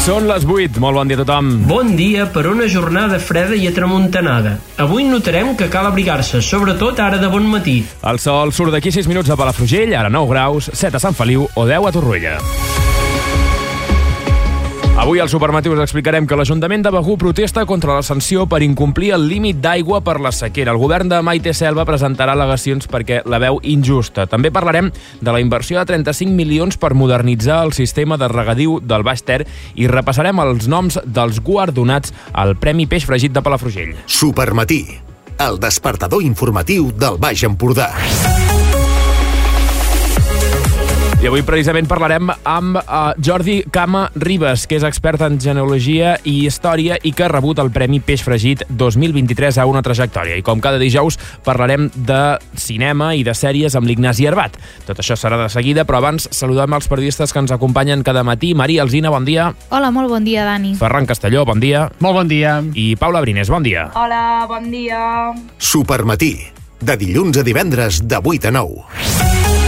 Són les 8, molt bon dia a tothom. Bon dia per una jornada freda i atramuntanada. Avui notarem que cal abrigar-se, sobretot ara de bon matí. El sol surt d'aquí 6 minuts a Palafrugell, ara 9 graus, 7 a Sant Feliu o 10 a Torroella. Avui al Supermatí us explicarem que l'Ajuntament de Begur protesta contra la sanció per incomplir el límit d'aigua per la sequera. El govern de Maite Selva presentarà al·legacions perquè la veu injusta. També parlarem de la inversió de 35 milions per modernitzar el sistema de regadiu del Baix Ter i repassarem els noms dels guardonats al Premi Peix Fregit de Palafrugell. Supermatí, el despertador informatiu del Baix Empordà. I avui precisament parlarem amb Jordi Cama Ribas, que és expert en genealogia i història i que ha rebut el Premi Peix Fregit 2023 a una trajectòria. I com cada dijous parlarem de cinema i de sèries amb l'Ignasi Arbat. Tot això serà de seguida, però abans saludem els periodistes que ens acompanyen cada matí. Maria Alsina, bon dia. Hola, molt bon dia, Dani. Ferran Castelló, bon dia. Molt bon dia. I Paula Brines, bon dia. Hola, bon dia. Supermatí, de dilluns a divendres de 8 a 9.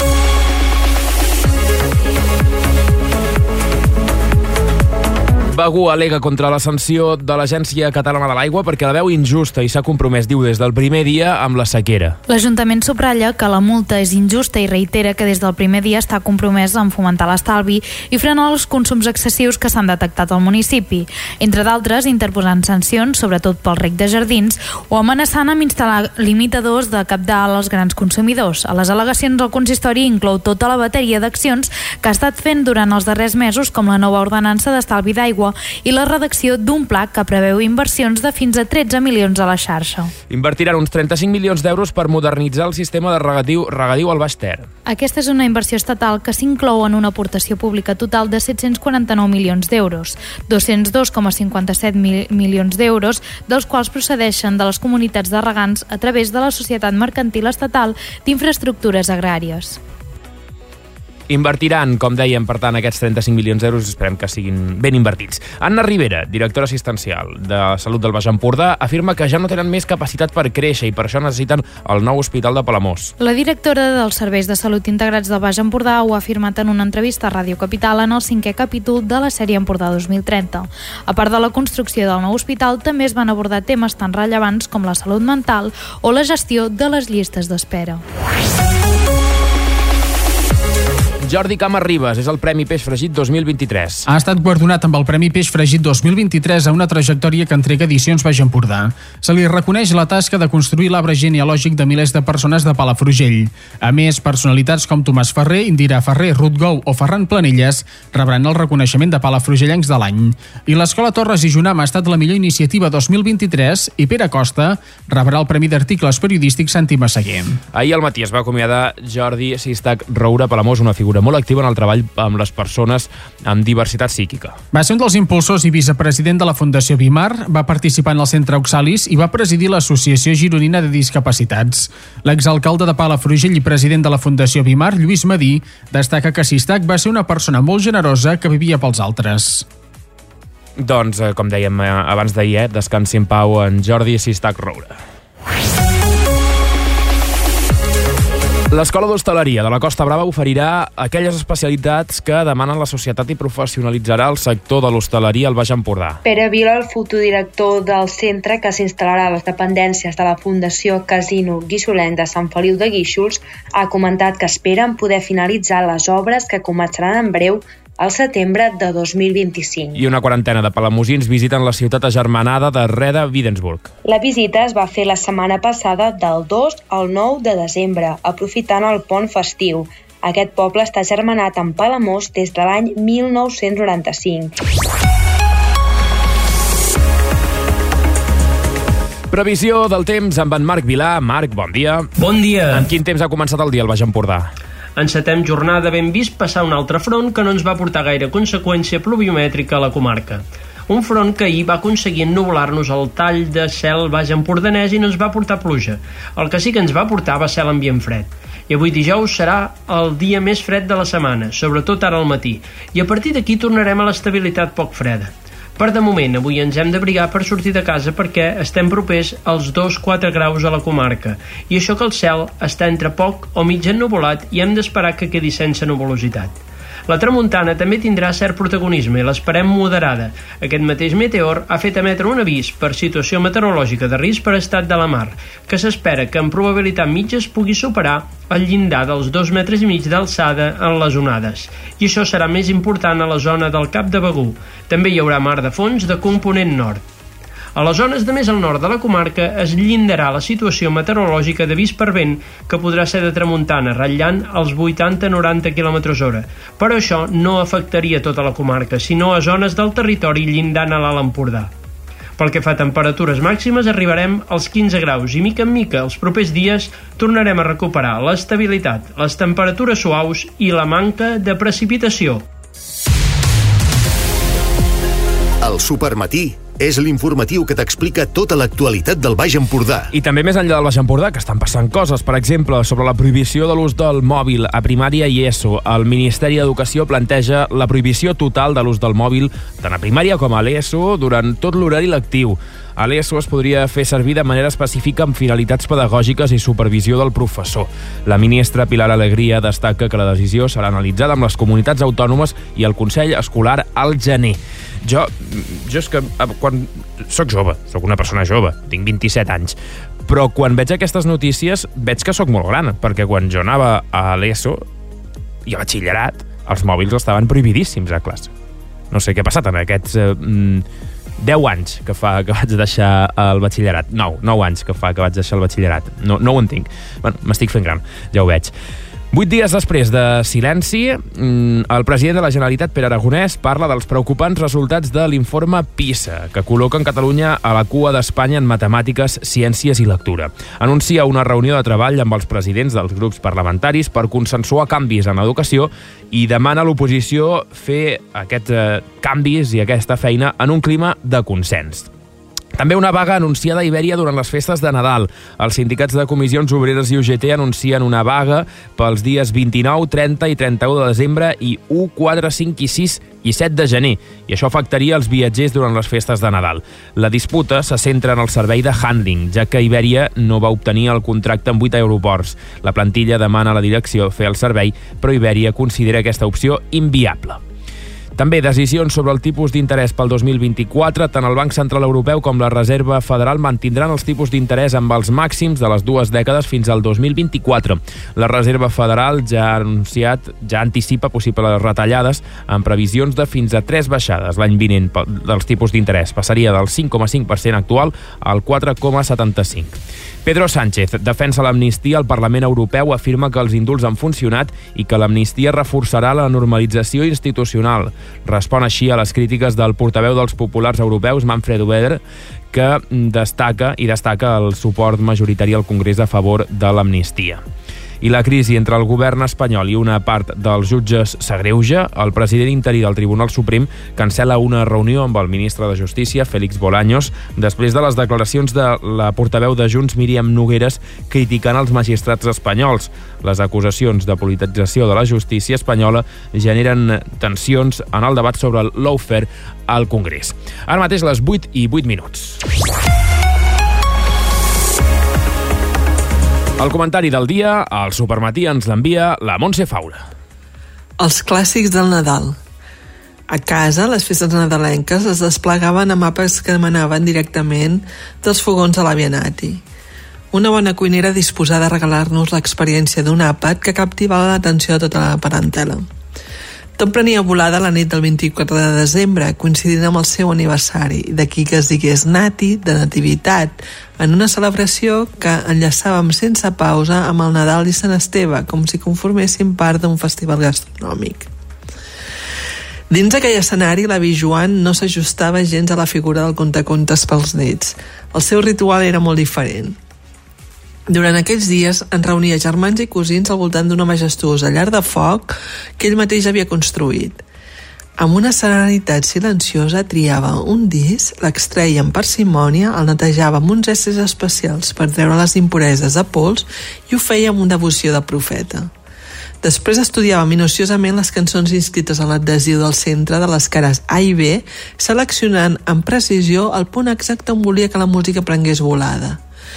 Begur al·lega contra la sanció de l'Agència Catalana de l'Aigua perquè la veu injusta i s'ha compromès, diu, des del primer dia amb la sequera. L'Ajuntament subratlla que la multa és injusta i reitera que des del primer dia està compromès en fomentar l'estalvi i frenar els consums excessius que s'han detectat al municipi. Entre d'altres, interposant sancions, sobretot pel rec de jardins, o amenaçant amb instal·lar limitadors de cabdal als grans consumidors. A les al·legacions, el consistori inclou tota la bateria d'accions que ha estat fent durant els darrers mesos, com la nova ordenança d'estalvi d'aigua i la redacció d'un pla que preveu inversions de fins a 13 milions a la xarxa. Invertiran uns 35 milions d'euros per modernitzar el sistema de regadiu al Baix Ter. Aquesta és una inversió estatal que s'inclou en una aportació pública total de 749 milions d'euros, 202,57 milions d'euros, dels quals procedeixen de les comunitats de regants a través de la Societat Mercantil Estatal d'Infraestructures Agràries. Invertiran, com dèiem, per tant, aquests 35 milions d'euros, esperem que siguin ben invertits. Anna Rivera, directora assistencial de Salut del Baix Empordà, afirma que ja no tenen més capacitat per créixer i per això necessiten el nou hospital de Palamós. La directora dels Serveis de Salut Integrats del Baix Empordà ho ha afirmat en una entrevista a Ràdio Capital en el 5è capítol de la sèrie Empordà 2030. A part de la construcció del nou hospital, també es van abordar temes tan rellevants com la salut mental o la gestió de les llistes d'espera. Jordi Cama Ribas és el Premi Peix Fregit 2023. Ha estat guardonat amb el Premi Peix Fregit 2023 a una trajectòria que entrega Edicions Baix Empordà. Se li reconeix la tasca de construir l'arbre genealògic de milers de persones de Palafrugell. A més, personalitats com Tomàs Ferrer, Indira Ferrer, Ruth Gou o Ferran Planelles rebran el reconeixement de palafrugellencs de l'any. I l'Escola Torres i Junam ha estat la millor iniciativa 2023 i Pere Costa rebrà el Premi d'Articles Periodístics Santi Massaguer. Ahir al matí es va acomiadar Jordi Sistac Roura Palamós, una figura molt activa en el treball amb les persones amb diversitat psíquica. Va ser un dels impulsors i vicepresident de la Fundació Bimar, va participar en el Centre Oxalis i va presidir l'Associació Gironina de Discapacitats. L'exalcalde de Palafrugell i president de la Fundació Bimar, Lluís Madí, destaca que Sistac va ser una persona molt generosa que vivia pels altres. Doncs, com dèiem abans d'ahir, descansi en pau en Jordi Sistac Roura. L'Escola d'Hostaleria de la Costa Brava oferirà aquelles especialitats que demanen la societat i professionalitzarà el sector de l'hostaleria al Baix Empordà. Pere Vila, el futur director del centre que s'instal·larà a les dependències de la Fundació Casino Guixolenc de Sant Feliu de Guíxols, ha comentat que esperen poder finalitzar les obres que començaran en breu al setembre de 2025. I una quarantena de palamosins visiten la ciutat agermanada de Reda-Widensburg. La visita es va fer la setmana passada del 2 al 9 de desembre, aprofitant el pont festiu. Aquest poble està agermanat amb Palamós des de l'any 1995. Previsió del temps amb en Marc Vilà. Marc, bon dia. Bon dia. En quin temps ha començat el dia al Baix Empordà? Encetem jornada ben vist passar un altre front que no ens va portar gaire conseqüència pluviomètrica a la comarca. Un front que ahir va aconseguir ennublar-nos el tall de cel baix empordanès i no ens va portar pluja. El que sí que ens va portar va ser l'ambient fred. I avui dijous serà el dia més fred de la setmana, sobretot ara al matí. I a partir d'aquí tornarem a l'estabilitat poc freda. Per de moment, avui ens hem d'abrigar per sortir de casa perquè estem propers als 2-4 graus a la comarca i això que el cel està entre poc o mig ennuvolat i hem d'esperar que quedi sense nuvolositat. La tramuntana també tindrà cert protagonisme i l'esperem moderada. Aquest mateix meteor ha fet emetre un avís per situació meteorològica de risc per estat de la mar, que s'espera que amb probabilitat mitja es pugui superar el llindar dels 2,5 metres d'alçada en les onades. I això serà més important a la zona del Cap de Begur. També hi haurà mar de fons de component nord. A les zones de més al nord de la comarca es llindarà la situació meteorològica d'avís per vent, que podrà ser de tramuntana, ratllant els 80-90 km/h. Però això no afectaria tota la comarca, sinó a zones del territori llindant a l'Alt Empordà. Pel que fa a temperatures màximes, arribarem als 15 graus i mica en mica els propers dies tornarem a recuperar l'estabilitat, les temperatures suaus i la manca de precipitació. El Supermatí és l'informatiu que t'explica tota l'actualitat del Baix Empordà. I també més enllà del Baix Empordà, que estan passant coses. Per exemple, sobre la prohibició de l'ús del mòbil a primària i ESO. El Ministeri d'Educació planteja la prohibició total de l'ús del mòbil tant a primària com a l'ESO durant tot l'horari lectiu. A l'ESO es podria fer servir de manera específica amb finalitats pedagògiques i supervisió del professor. La ministra Pilar Alegría destaca que la decisió serà analitzada amb les comunitats autònomes i el Consell Escolar al gener. Jo és que quan soc jove, soc una persona jove, tinc 27 anys, però quan veig aquestes notícies veig que sóc molt gran, perquè quan jo anava a l'ESO i a batxillerat, els mòbils estaven prohibidíssims a classe. No sé què ha passat en aquests 10 anys que fa que vaig deixar el batxillerat. 9 anys que fa que vaig deixar el batxillerat. No ho entenc. Bueno, m'estic fent gran, ja ho veig. 8 dies després de silenci, el president de la Generalitat, Pere Aragonès, parla dels preocupants resultats de l'informe PISA, que col·loquen Catalunya a la cua d'Espanya en matemàtiques, ciències i lectura. Anuncia una reunió de treball amb els presidents dels grups parlamentaris per consensuar canvis en educació i demana a l'oposició fer aquests canvis i aquesta feina en un clima de consens. També una vaga anunciada a Ibèria durant les festes de Nadal. Els sindicats de comissions obreres i UGT anuncien una vaga pels dies 29, 30 i 31 de desembre i 1, 4, 5 i 6 i 7 de gener. I això afectaria els viatgers durant les festes de Nadal. La disputa se centra en el servei de handling, ja que Ibèria no va obtenir el contracte amb 8 aeroports. La plantilla demana a la direcció fer el servei, però Ibèria considera aquesta opció inviable. També decisions sobre el tipus d'interès pel 2024. Tant el Banc Central Europeu com la Reserva Federal mantindran els tipus d'interès amb els màxims de les 2 dècades fins al 2024. La Reserva Federal ja anticipa possibles retallades amb previsions de fins a 3 baixades l'any vinent dels tipus d'interès. Passaria del 5,5% actual al 4,75%. Pedro Sánchez defensa l'amnistia al Parlament Europeu, afirma que els indults han funcionat i que l'amnistia reforçarà la normalització institucional. Respon així a les crítiques del portaveu dels populars europeus, Manfred Weber, que destaca el suport majoritari al Congrés a favor de l'amnistia. I la crisi entre el govern espanyol i una part dels jutges s'agreuja. El president interí del Tribunal Suprem cancel·la una reunió amb el ministre de Justícia, Félix Bolaños, després de les declaracions de la portaveu de Junts, Míriam Nogueras, criticant els magistrats espanyols. Les acusacions de politització de la justícia espanyola generen tensions en el debat sobre el lawfare al Congrés. Ara mateix les 8:08. El comentari del dia, al Supermatí, ens l'envia la Montse Faura. Els clàssics del Nadal. A casa, les festes nadalenques es desplegaven a mapes que emanaven directament dels fogons de l'àvia Nati. Una bona cuinera disposada a regalar-nos l'experiència d'un àpat que captivava l'atenció de tota la parentela. Tot prenia volada la nit del 24 de desembre, coincidint amb el seu aniversari, d'aquí que es digués Nati, de nativitat, en una celebració que enllaçàvem sense pausa amb el Nadal i Sant Esteve, com si conformessin part d'un festival gastronòmic. Dins d'aquell escenari, l'avi Joan no s'ajustava gens a la figura del contacontes pels nets. El seu ritual era molt diferent. Durant aquells dies ens reunia germans i cosins al voltant d'una majestuosa llar de foc que ell mateix havia construït. Amb una serenitat silenciosa triava un disc, l'extreia amb parsimònia, el netejava amb uns éssers especials per treure les impureses de pols i ho feia amb una devoció de profeta. Després estudiava minuciosament les cançons inscrites en l'adhesiu del centre de les cares A i B, seleccionant amb precisió el punt exacte on volia que la música prengués volada.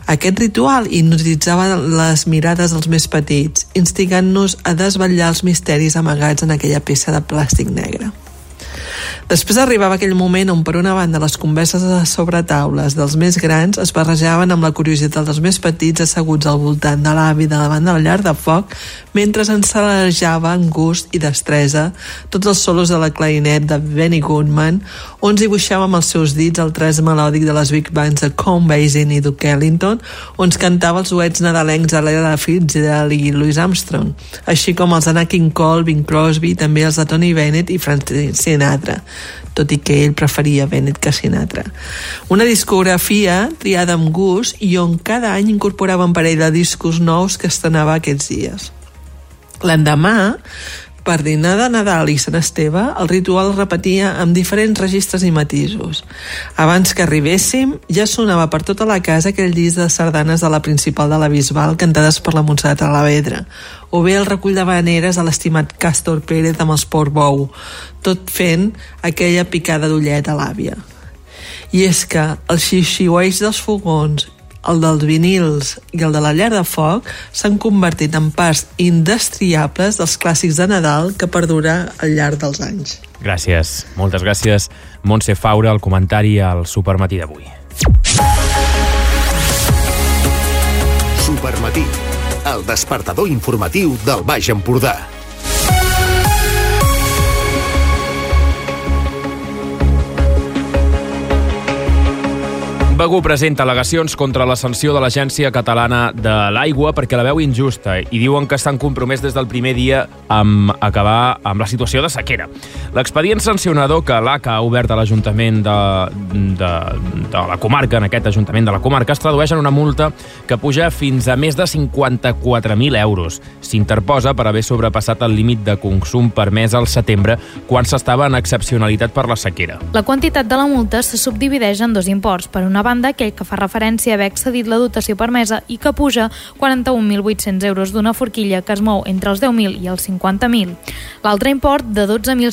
Aquest ritual hipnotitzava les mirades dels més petits, instigant-nos a desvetllar els misteris amagats en aquella peça de plàstic negre. Després arribava aquell moment on, per una banda, les converses a sobre taules dels més grans es barrejaven amb la curiositat dels més petits asseguts al voltant de l'avi davant de la llar de foc, mentre ensalejava amb gust i destresa tots els solos de la clarinet de Benny Goodman, on dibuixava amb els seus dits el tras melòdic de les big bands de Count Basie i Duke Ellington, on cantava els duets nadalencs de l'Ella Fitzgerald i Louis Armstrong, així com els de Nat King Cole, Bing Crosby, també els de Tony Bennett i Frank Sinatra, tot i que ell preferia Bennett que Sinatra. Una discografia triada amb gust i on cada any incorporava un parell de discos nous que estrenava aquests dies. L'endemà, per dinar de Nadal i Sant Esteve, el ritual es repetia amb diferents registres i matisos. Abans que arribéssim, ja sonava per tota la casa aquell disc de sardanes de la Principal de la Bisbal cantades per la Montserrat Alavedra, o bé el recull de veneres de l'estimat Càstor Pérez amb els Port Bou, tot fent aquella picada d'ullet a l'àvia. I és que els xiuxiueig dels fogons, el dels vinils i el de la llar de foc s'han convertit en parts indestriables dels clàssics de Nadal que perdura al llarg dels anys. Gràcies, moltes gràcies, Montse Faura, el comentari al Supermatí d'avui. Supermatí, el despertador informatiu del Baix Empordà. Begur presenta al·legacions contra la sanció de l'Agència Catalana de l'Aigua perquè la veu injusta i diuen que estan compromès des del primer dia amb acabar amb la situació de sequera. L'expedient sancionador que l'ACA ha obert a l'Ajuntament de la comarca, en aquest Ajuntament de la comarca, es tradueix en una multa que puja fins a més de 54.000 euros. S'interposa per haver sobrepassat el límit de consum permès al setembre quan s'estava en excepcionalitat per la sequera. La quantitat de la multa se subdivideix en dos imports. Per una banda, aquell que fa referència a haver excedit la dotació permesa i que puja 41.800 euros d'una forquilla que es mou entre els 10.000 i els 50.000. L'altre import, de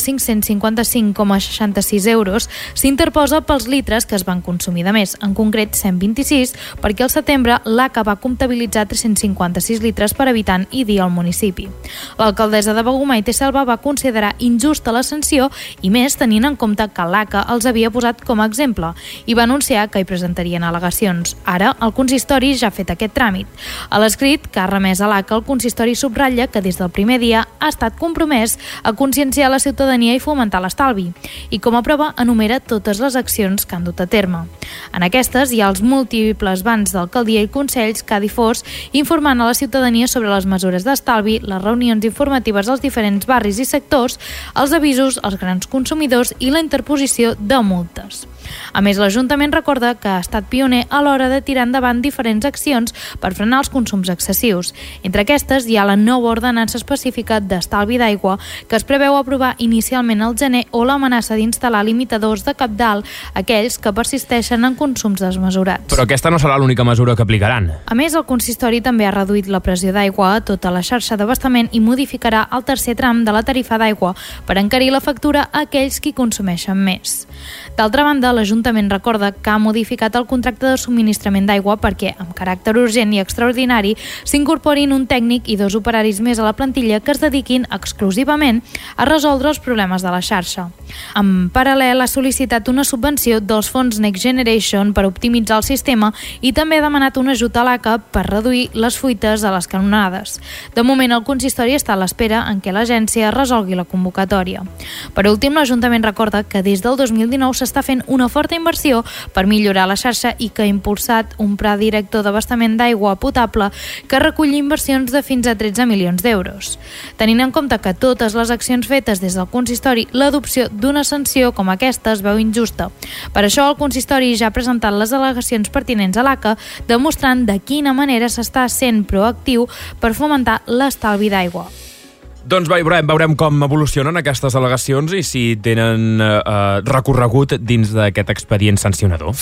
12.555,66 euros, s'interposa pels litres que es van consumir de més, en concret 126, perquè al setembre l'ACA va comptabilitzar 356 litres per habitant i dia al municipi. L'alcaldessa de Begur, Maite Selva, va considerar injusta la sanció i més tenint en compte que l'ACA els havia posat com a exemple i va anunciar que hi presentarien al·legacions. Ara, el consistori ja ha fet aquest tràmit. A l'escrit que ha remès a l'ACA, el consistori subratlla que des del primer dia ha estat compromès a conscienciar la ciutadania i fomentar l'estalvi. I com a prova enumera totes les accions que han dut a terme. En aquestes hi ha els múltiples bans d'alcaldia i consells que ha difós informant a la ciutadania sobre les mesures d'estalvi, les reunions informatives als diferents barris i sectors, els avisos als grans consumidors i la interposició de multes. A més, l'Ajuntament recorda que ha estat pioner a l'hora de tirar endavant diferents accions per frenar els consums excessius. Entre aquestes hi ha la nova ordenança específica d'estalvi d'aigua que es preveu aprovar inicialment al gener o l'amenaça d'instal·lar limitadors de cabdal aquells que persisteixen en consums desmesurats. Però aquesta no serà l'única mesura que aplicaran. A més, el consistori també ha reduït la pressió d'aigua a tota la xarxa d'abastament i modificarà el tercer tram de la tarifa d'aigua per encarir la factura a aquells qui consumeixen més. D'altra banda, l'Ajuntament recorda que ha modificat el contracte de subministrament d'aigua perquè, amb caràcter urgent i extraordinari, s'incorporin un tècnic i 2 operaris més a la plantilla que es dediquin exclusivament a resoldre els problemes de la xarxa. En paral·lel, ha sol·licitat una subvenció dels fons Next Generation per optimitzar el sistema i també ha demanat un ajut a l'ACA per reduir les fuites a les canonades. De moment, el consistori està a l'espera en què l'agència resolgui la convocatòria. Per últim, l'Ajuntament recorda que des del 2019 s'està fent una forta inversió per millorar la xarxa i que ha impulsat un pla director d'abastament d'aigua potable que recull inversions de fins a 13 milions d'euros. Tenint en compte que totes les accions fetes des del consistori, l'adopció d'una sanció com aquesta es veu injusta. Per això el consistori ja ha presentat les al·legacions pertinents a l'ACA, demostrant de quina manera s'està sent proactiu per fomentar l'estalvi d'aigua. Doncs veurem com evolucionen aquestes al·legacions i si tenen recorregut dins d'aquest expedient sancionador.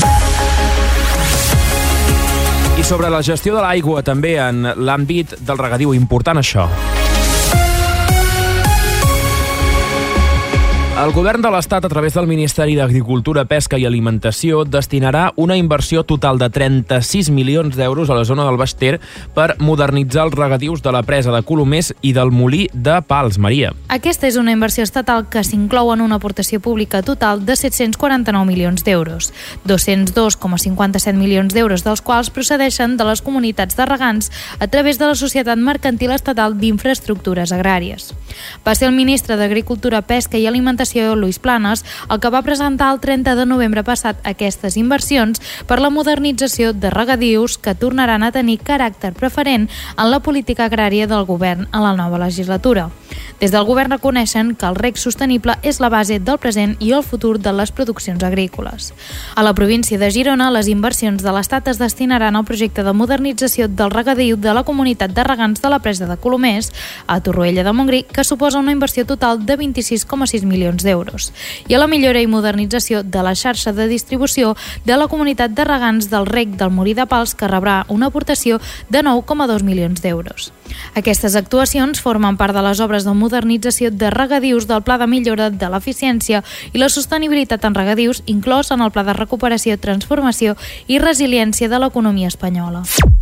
I sobre la gestió de l'aigua també en l'àmbit del regadiu, important això. El govern de l'Estat, a través del Ministeri d'Agricultura, Pesca i Alimentació, destinarà una inversió total de 36 milions d'euros a la zona del Baix Ter per modernitzar els regadius de la presa de Colomers i del molí de Pals, Maria. Aquesta és una inversió estatal que s'inclou en una aportació pública total de 749 milions d'euros, 202,57 milions d'euros dels quals procedeixen de les comunitats de regants a través de la Societat Mercantil Estatal d'Infraestructures Agràries. Va ser el ministre d'Agricultura, Pesca i Alimentació, Luis Planas, el que va presentar el 30 de novembre passat aquestes inversions per la modernització de regadius que tornaran a tenir caràcter preferent en la política agrària del govern en la nova legislatura. Des del govern reconeixen que el reg sostenible és la base del present i el futur de les produccions agrícoles. A la província de Girona, les inversions de l'Estat es destinaran al projecte de modernització del regadiu de la comunitat de regants de la presa de Colomers a Torroella de Montgrí, que suposa una inversió total de 26,6 milions d'euros, i a la millora i modernització de la xarxa de distribució de la comunitat de regants del reg del Molí de Pals, que rebrà una aportació de 9,2 milions d'euros. Aquestes actuacions formen part de les obres de modernització de regadius del Pla de millora de l'eficiència i la sostenibilitat en regadius, inclòs en el Pla de recuperació, transformació i resiliència de l'economia espanyola.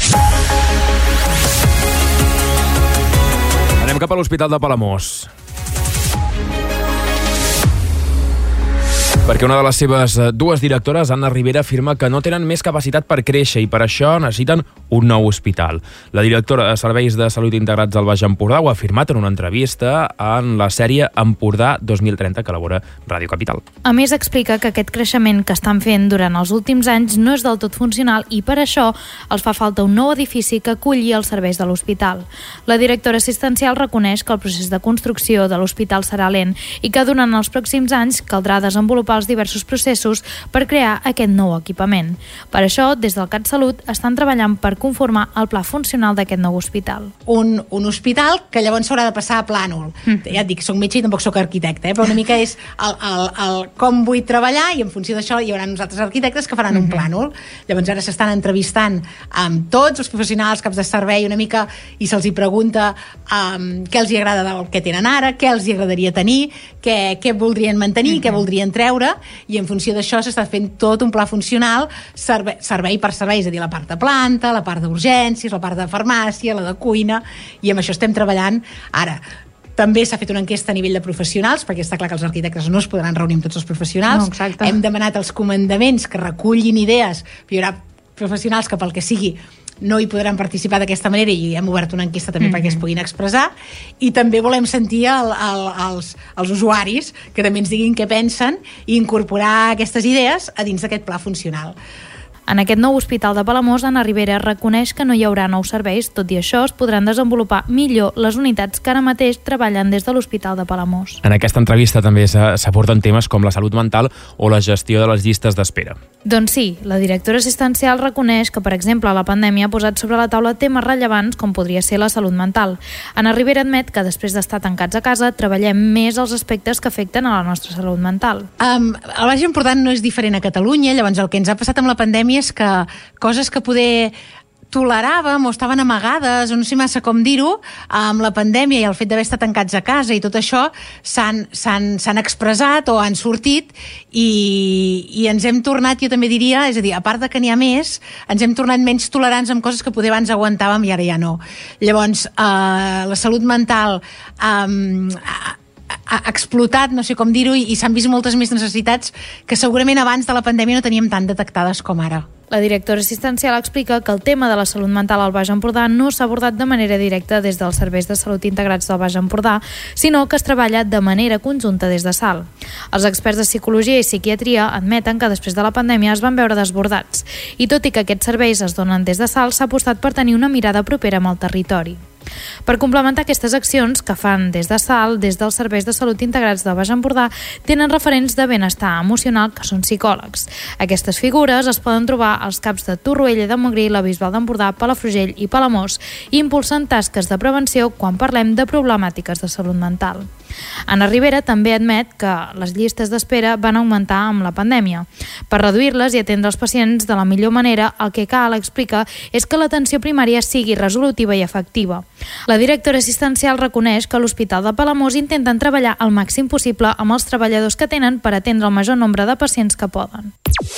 Anem cap a l'Hospital de Palamós. Perquè una de les seves dues directores, Anna Rivera, afirma que no tenen més capacitat per créixer i per això necessiten un nou hospital. La directora de Serveis de Salut Integrats del Baix Empordà ho ha afirmat en una entrevista en la sèrie Empordà 2030 que elabora Ràdio Capital. A més, explica que aquest creixement que estan fent durant els últims anys no és del tot funcional i per això els fa falta un nou edifici que aculli els serveis de l'hospital. La directora assistencial reconeix que el procés de construcció de l'hospital serà lent i que durant els pròxims anys caldrà desenvolupar els diversos processos per crear aquest nou equipament. Per això, des del CatSalut estan treballant per conformar el pla funcional d'aquest nou hospital. Un hospital que llavors s'haurà de passar a plànol. Ja et dic, soc metge i tampoc soc arquitecte, però una mica és el com vull treballar i en funció d'això hi haurà uns altres arquitectes que faran un plànol. Llavors ara s'estan entrevistant amb tots els professionals, caps de servei, una mica, i se'ls hi pregunta què els hi agrada del que tenen ara, què els hi agradaria tenir, què voldrien mantenir, què voldrien treure, i en funció d'això s'està fent tot un pla funcional servei per servei, és a dir, la part de planta, la part d'urgències, la part de farmàcia, la de cuina, i amb això estem treballant ara. També s'ha fet una enquesta a nivell de professionals, perquè està clar que els arquitectes no es podran reunir amb tots els professionals. No, hem demanat als comandaments que recullin idees, però hi haurà professionals que pel que sigui no hi podran participar d'aquesta manera i hem obert una enquesta també perquè es puguin expressar, i també volem sentir els usuaris que també ens diguin què pensen i incorporar aquestes idees a dins d'aquest pla funcional. En aquest nou hospital de Palamós, Anna Rivera reconeix que no hi haurà nous serveis, tot i això es podran desenvolupar millor les unitats que ara mateix treballen des de l'Hospital de Palamós. En aquesta entrevista també s'aborden temes com la salut mental o la gestió de les llistes d'espera. Doncs sí, la directora assistencial reconeix que, per exemple, la pandèmia ha posat sobre la taula temes rellevants com podria ser la salut mental. Anna Rivera admet que després d'estar tancats a casa treballem més els aspectes que afecten a la nostra salut mental. El Baix Empordà no és diferent a Catalunya, llavors el que ens ha passat amb la pandèmia és que coses que poder toleràvem o estaven amagades, o no sé massa com dir-ho, amb la pandèmia i el fet d'haver estat tancats a casa i tot això s'han expressat o han sortit i ens hem tornat, jo també diria, és a dir, a part de que n'hi ha més, ens hem tornat menys tolerants amb coses que poder abans aguantàvem i ara ja no. Llavors, la salut mental ha explotat, no sé com dir-ho, i s'han vist moltes més necessitats que segurament abans de la pandèmia no teníem tan detectades com ara. La directora assistencial explica que el tema de la salut mental al Baix Empordà no s'ha abordat de manera directa des dels serveis de salut integrats del Baix Empordà, sinó que es treballa de manera conjunta des de SAL. Els experts de psicologia i psiquiatria admeten que després de la pandèmia es van veure desbordats, i tot i que aquests serveis es donen des de SAL, s'ha apostat per tenir una mirada propera amb el territori. Per complementar aquestes accions que fan des de SAL, des dels serveis de salut integrats del Baix Empordà, tenen referents de benestar emocional que són psicòlegs. Aquestes figures es poden trobar als caps de Torroella de Montgrí, la Bisbal d'Empordà, Palafrugell i Palamós, i impulsen tasques de prevenció quan parlem de problemàtiques de salut mental. Anna Rivera també admet que les llistes d'espera van augmentar amb la pandèmia. Per reduir-les i atendre els pacients de la millor manera, el que cal, explica, és que l'atenció primària sigui resolutiva i efectiva. La directora assistencial reconeix que a l'Hospital de Palamós intenten treballar al màxim possible amb els treballadors que tenen per atendre el major nombre de pacients que poden.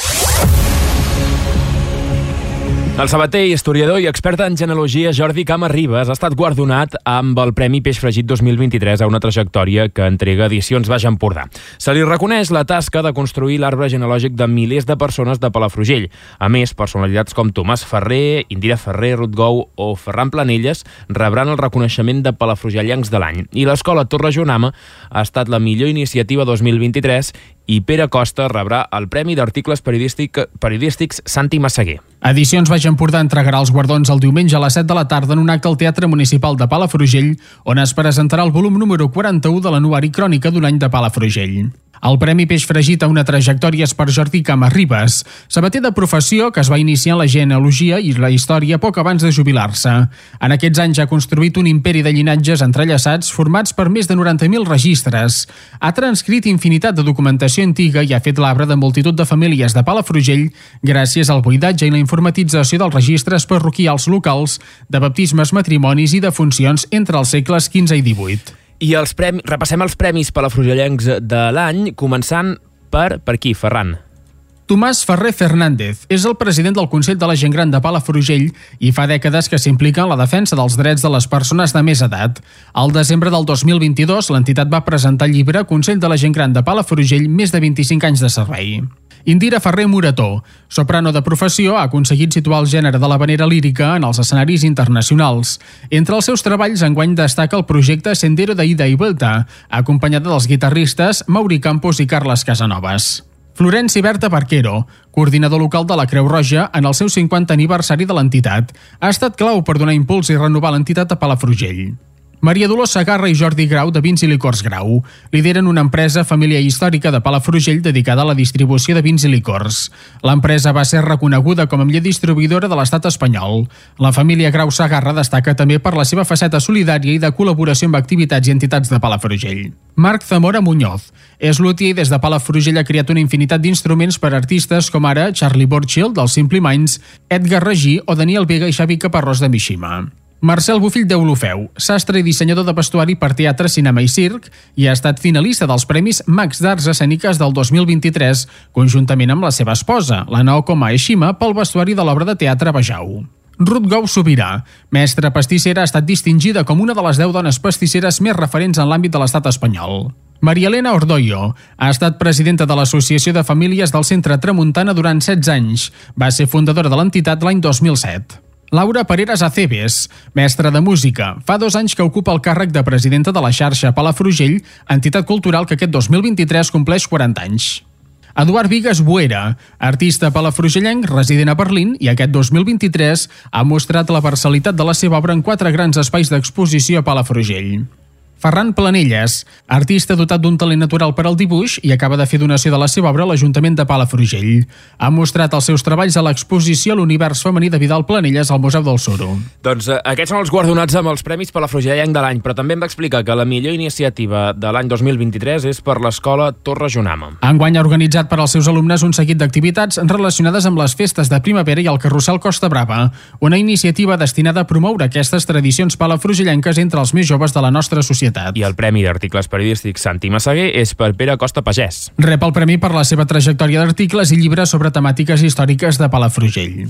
El sabater, historiador i expert en genealogia Jordi Cama Ribas ha estat guardonat amb el Premi Peix Fregit 2023 a una trajectòria que entrega Edicions Baix Empordà. Se li reconeix la tasca de construir l'arbre genealògic de milers de persones de Palafrugell. A més, personalitats com Tomàs Ferrer, Indira Ferrer, Ruth Gou o Ferran Planelles rebran el reconeixement de palafrugellencs de l'any. I l'Escola Torre Jonama ha estat la millor iniciativa 2023 i Pere Costa rebrà el Premi d'Articles Periodístics Santi Massaguer. Edicions Baix Empordà entregarà els guardons el diumenge a les 7 de la tarda en un acte al Teatre Municipal de Palafrugell, on es presentarà el volum número 41 de l'Anuari Crònica d'un any de Palafrugell. El Premi Peix Fregit a una trajectòria és per Jordi Cama Ribas, sabater de professió que es va iniciar en la genealogia i la història poc abans de jubilar-se. En aquests anys ha construït un imperi de llinatges entrellaçats formats per més de 90.000 registres. Ha transcrit infinitat de documentació antiga i ha fet l'arbre de multitud de famílies de Palafrugell gràcies al buidatge i la informatització dels registres parroquials locals, de baptismes, matrimonis i defuncions entre els segles XV i XVIII. I repassem els premis palafrugellencs de l'any, començant per qui, Ferran? Tomàs Ferrer Fernández és el president del Consell de la Gent Gran de Palafrugell i fa dècades que s'implica en la defensa dels drets de les persones de més edat. Al desembre del 2022, l'entitat va presentar el llibre Consell de la Gent Gran de Palafrugell, més de 25 anys de servei. Indira Ferrer Morató, soprano de professió, ha aconseguit situar el gènere de l'havanera lírica en els escenaris internacionals. Entre els seus treballs, enguany destaca el projecte Sendero de Ida i Vuelta, acompanyada dels guitarristes Mauri Campos i Carles Casanovas. Florenci Berta Barquero, coordinador local de la Creu Roja en el seu 50 aniversari de l'entitat, ha estat clau per donar impuls i renovar l'entitat a Palafrugell. Maria Dolors Sagarra i Jordi Grau, de Vins i Licors Grau, lideren una empresa família històrica de Palafrugell dedicada a la distribució de vins i licors. L'empresa va ser reconeguda com a millor distribuïdora de l'estat espanyol. La família Grau Sagarra destaca també per la seva faceta solidària i de col·laboració amb activitats i entitats de Palafrugell. Marc Zamora Muñoz és luthier i des de Palafrugell ha creat una infinitat d'instruments per a artistes com ara Charlie Borchill, dels Simple Minds, Edgar Regí o Daniel Vega i Xavi Caparrós de Mishima. Marcel Bufill d'Eulofeu, sastre i dissenyador de vestuari per teatre, cinema i circ, i ha estat finalista dels Premis Max d'Arts Escèniques del 2023, conjuntament amb la seva esposa, la Naoko Maeshima, pel vestuari de l'obra de teatre Bajau. Ruth Gou Sobirà, mestra pastissera, ha estat distingida com una de les 10 dones pastisseres més referents en l'àmbit de l'estat espanyol. Maria Elena Ordoyo ha estat presidenta de l'Associació de Famílies del Centre Tramuntana durant 16 anys. Va ser fundadora de l'entitat l'any 2007. Laura Pareras Aceves, mestra de música, fa 2 anys que ocupa el càrrec de presidenta de la xarxa Palafrugell, entitat cultural que aquest 2023 compleix 40 anys. Eduard Vigues Buera, artista palafrugellenc resident a Berlín i aquest 2023 ha mostrat la versatilitat de la seva obra en 4 grans espais d'exposició a Palafrugell. Ferran Planelles, artista dotat d'un talent natural per al dibuix i acaba de fer donació de la seva obra a l'Ajuntament de Palafrugell. Ha mostrat els seus treballs a l'exposició L'univers femení de Vidal Planelles al Museu del Suro. Doncs aquests són els guardonats amb els Premis Palafrugellenc de l'any, però també em va explicar que la millor iniciativa de l'any 2023 és per l'Escola Torre Jonama. Enguany ha organitzat per als seus alumnes un seguit d'activitats relacionades amb les festes de primavera i el carrusel Costa Brava, una iniciativa destinada a promoure aquestes tradicions palafrugellenques entre els més joves de la nostra societat. I el Premi d'Articles Periodístics Santi Massaguer és per Pere Costa Pagès. Rep el premi per la seva trajectòria d'articles i llibres sobre temàtiques històriques de Palafrugell.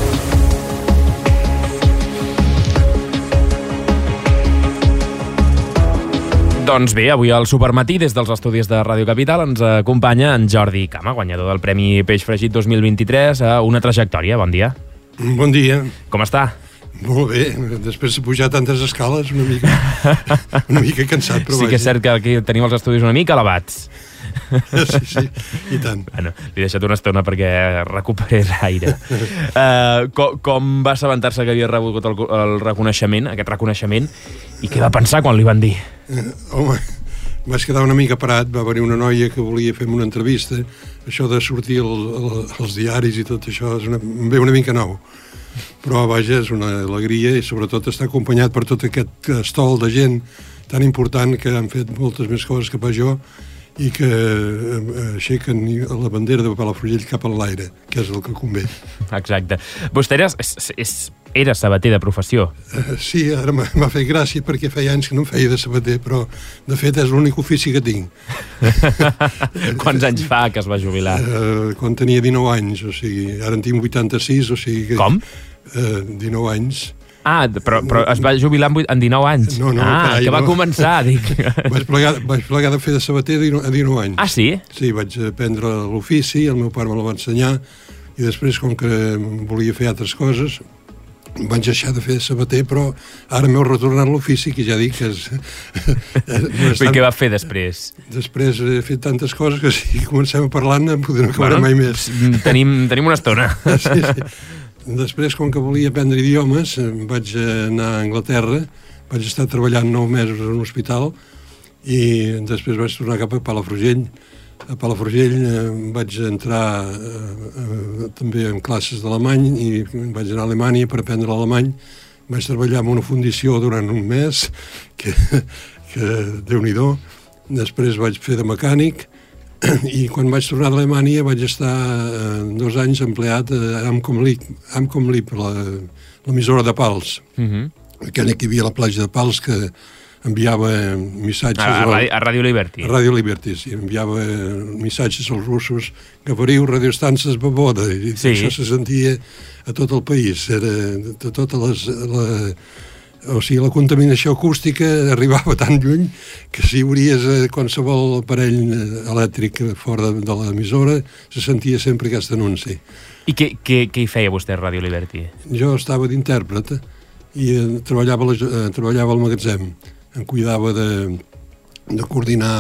Doncs bé, avui al Supermatí, des dels estudis de Ràdio Capital, ens acompanya en Jordi Cama, guanyador del Premi Peix Fregit 2023 a una trajectòria. Bon dia. Bon dia. Com està? Molt bé, després de pujar tantes escales una mica cansat, però sí que és cert que aquí tenim els estudis una mica elevats. Sí, i tant. Bueno, li he deixat una estona perquè recuperés aire. Com va assabentar-se que havia rebut el reconeixement, aquest reconeixement, i què va pensar quan li van dir? Home, vaig quedar una mica parat, va venir una noia que volia fer una entrevista, això de sortir als diaris i tot això em ve una mica nou. Però, vaja, és una alegria i sobretot està acompanyat per tot aquest estol de gent tan important que han fet moltes més coses que pas jo i que aixequen la bandera de Palafrugell cap a l'aire, que és el que convé. Exacte. Vostè era sabater de professió. Sí, ara m'ha fet gràcia perquè feia anys que no em feia de sabater, però de fet és l'únic ofici que tinc. Quants anys fa que es va jubilar? Quan tenia 19 anys, o sigui, ara en tinc 86, o sigui... Com? 19 anys. Ah, però es va jubilar amb 19 anys? No, carai, que va començar, dic. Vaig plegar de fer de sabater a 19 anys. Ah, sí? Sí, vaig aprendre l'ofici, el meu pare me la va ensenyar, i després, com que volia fer altres coses, vaig deixar de fer de sabater, però ara m'heu retornat l'ofici, que ja dic que és... I què va fer després? Després he fet tantes coses que si comencem a parlar no podrem acabar mai més. Tenim una estona. Sí. Després, com que volia aprendre idiomes, vaig anar a Anglaterra, vaig estar treballant 9 mesos en un hospital i després vaig tornar cap a Palafrugell. A Palafrugell vaig entrar també en classes d'alemany i vaig anar a Alemanya per aprendre l'alemany. Vaig treballar en una fundició durant un mes, que Déu-n'hi-do. Després vaig fer de mecànic i quan vaig tornar d'Alemanya vaig estar 2 anys empleat a Amcomlip, l'emissora de Pals. Aquella que hi havia a la platja de Pals que enviava missatges... A Radio Liberty. A Radio Liberty, sí. Enviava missatges als russos, Gavariu, radioestances, Baboda, i això se sentia a tot el país. Era de totes o sigui, la contaminació acústica arribava tan lluny que si obries qualsevol aparell elèctric fora de l'emissora se sentia sempre aquest anunci. I què hi feia vostè a Radio Liberty? Jo estava d'intèrpret i treballava al magatzem. Em cuidava de coordinar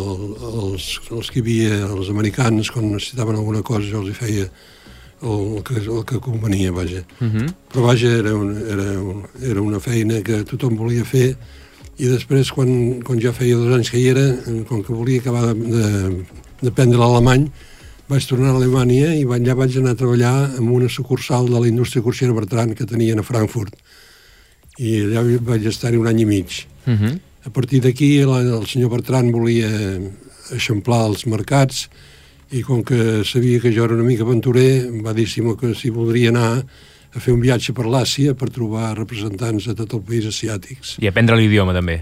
els que hi havia, els americans, quan necessitaven alguna cosa jo els hi feia el que convenia, vaja. Però vaja, era una feina que tothom volia fer i després, quan ja feia 2 anys que hi era, com que volia acabar d'aprendre l'alemany, vaig tornar a Alemanya i allà vaig anar a treballar en una sucursal de la indústria Corsera Bertran que tenien a Frankfurt. I allà vaig estar-hi 1 any i mig. A partir d'aquí, el senyor Bertran volia eixamplar els mercats i com que sabia que jo era una mica aventurer, va dir que si voldria anar a fer un viatge per l'Àsia per trobar representants de tot el país asiàtics. I aprendre l'idioma, també.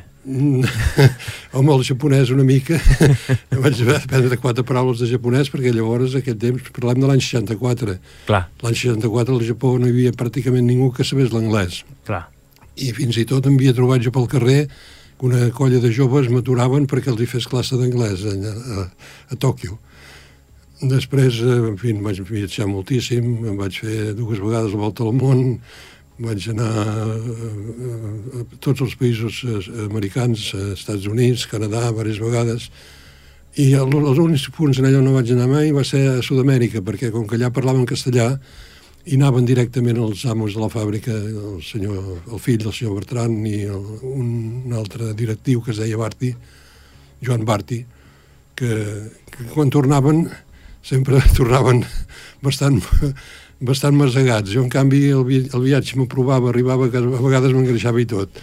Home, el japonès una mica. Vaig aprendre 4 paraules de japonès perquè llavors, aquest temps, parlem de l'any 64. Clar. L'any 64 al Japó no hi havia pràcticament ningú que sabés l'anglès. Clar. I fins i tot em havia trobat jo pel carrer que una colla de joves m'aturaven perquè els hi fes classe d'anglès a Tòquio. Després, en fi, vaig viatjar moltíssim, em vaig fer 2 vegades la volta al món, vaig anar a tots els països americans, Estats Units, Canadà, diverses vegades, i els únics punts en allò no vaig anar mai va ser a Sud-amèrica, perquè com que allà parlaven castellà, i anaven directament els amos de la fàbrica, el fill del senyor Bertran i un altre directiu que es deia Barti, Joan Barti, que quan tornaven sempre tornaven bastant masegats. Jo, en canvi, el viatge m'aprovava, arribava, que a vegades m'engreixava i tot.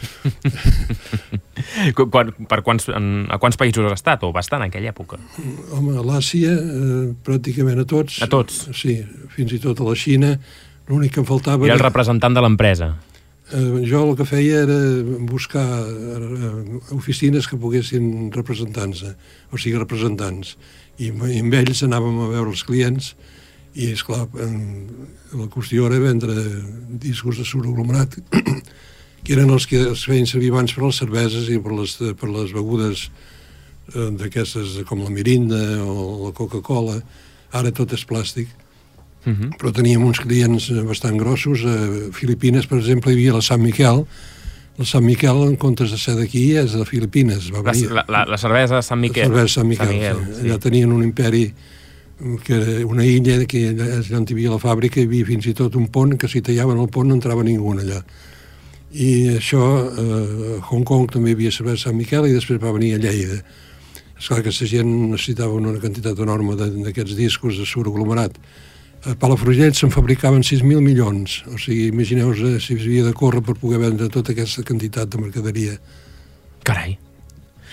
A quants països has estat, o va estar en aquella època? Home, a l'Àsia, pràcticament a tots. A tots? Sí, fins i tot a la Xina. L'únic que em faltava... Era el representant de l'empresa. Jo el que feia era buscar oficines que poguessin representants, o sigui, representants. I amb ells anàvem a veure els clients i, esclar, la qüestió era vendre discos de sucroaglomerat que eren els que es feien servir abans per les cerveses i per les begudes d'aquestes com la Mirinda o la Coca-Cola. Ara tot és plàstic. Però teníem uns clients bastant grossos. A Filipines, per exemple, hi havia la Sant Miquel. La Sant Miquel, en comptes de ser d'aquí, és de Filipines. La cervesa de Sant Miquel. La cervesa de Sant Miquel, sí. Allà tenien un imperi, una illa, que allà on hi havia la fàbrica, hi havia fins i tot un pont, que si tallaven el pont no entrava ningú allà. I això, a Hong Kong també hi havia cervesa de Sant Miquel i després va venir a Lleida. Esclar, aquesta gent necessitava una quantitat enorme d'aquests discos de sucroaglomerat. A Palafrugell se'n fabricaven 6.000 milions. O sigui, imagineu-vos si havia de córrer per poder vendre tota aquesta quantitat de mercaderia. Carai.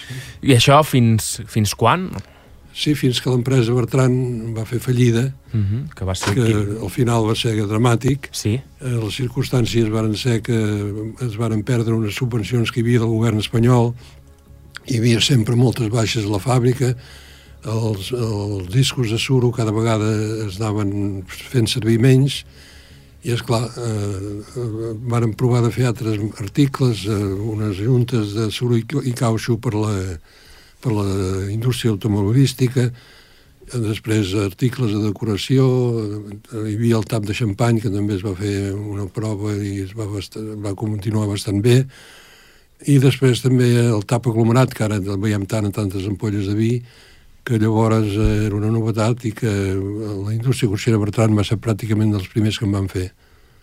I això fins quan? Sí, fins que l'empresa Bertran va fer fallida, que al final va ser dramàtic. Sí. Les circumstàncies varen ser que es varen perdre unes subvencions que hi havia del govern espanyol, hi havia sempre moltes baixes a la fàbrica, els discos de suro cada vegada es anaven fent servir menys, i esclar, varen provar de fer altres articles, unes juntes de suro i cauxo per la indústria automobilística, després articles de decoració, hi havia el tap de xampany, que també es va fer una prova i va continuar bastant bé, i després també el tap aglomerat, que ara el veiem tant en tantes ampolles de vi, que llavors era una novetat i que la indústria corsera Bertran va ser pràcticament dels primers que en van fer.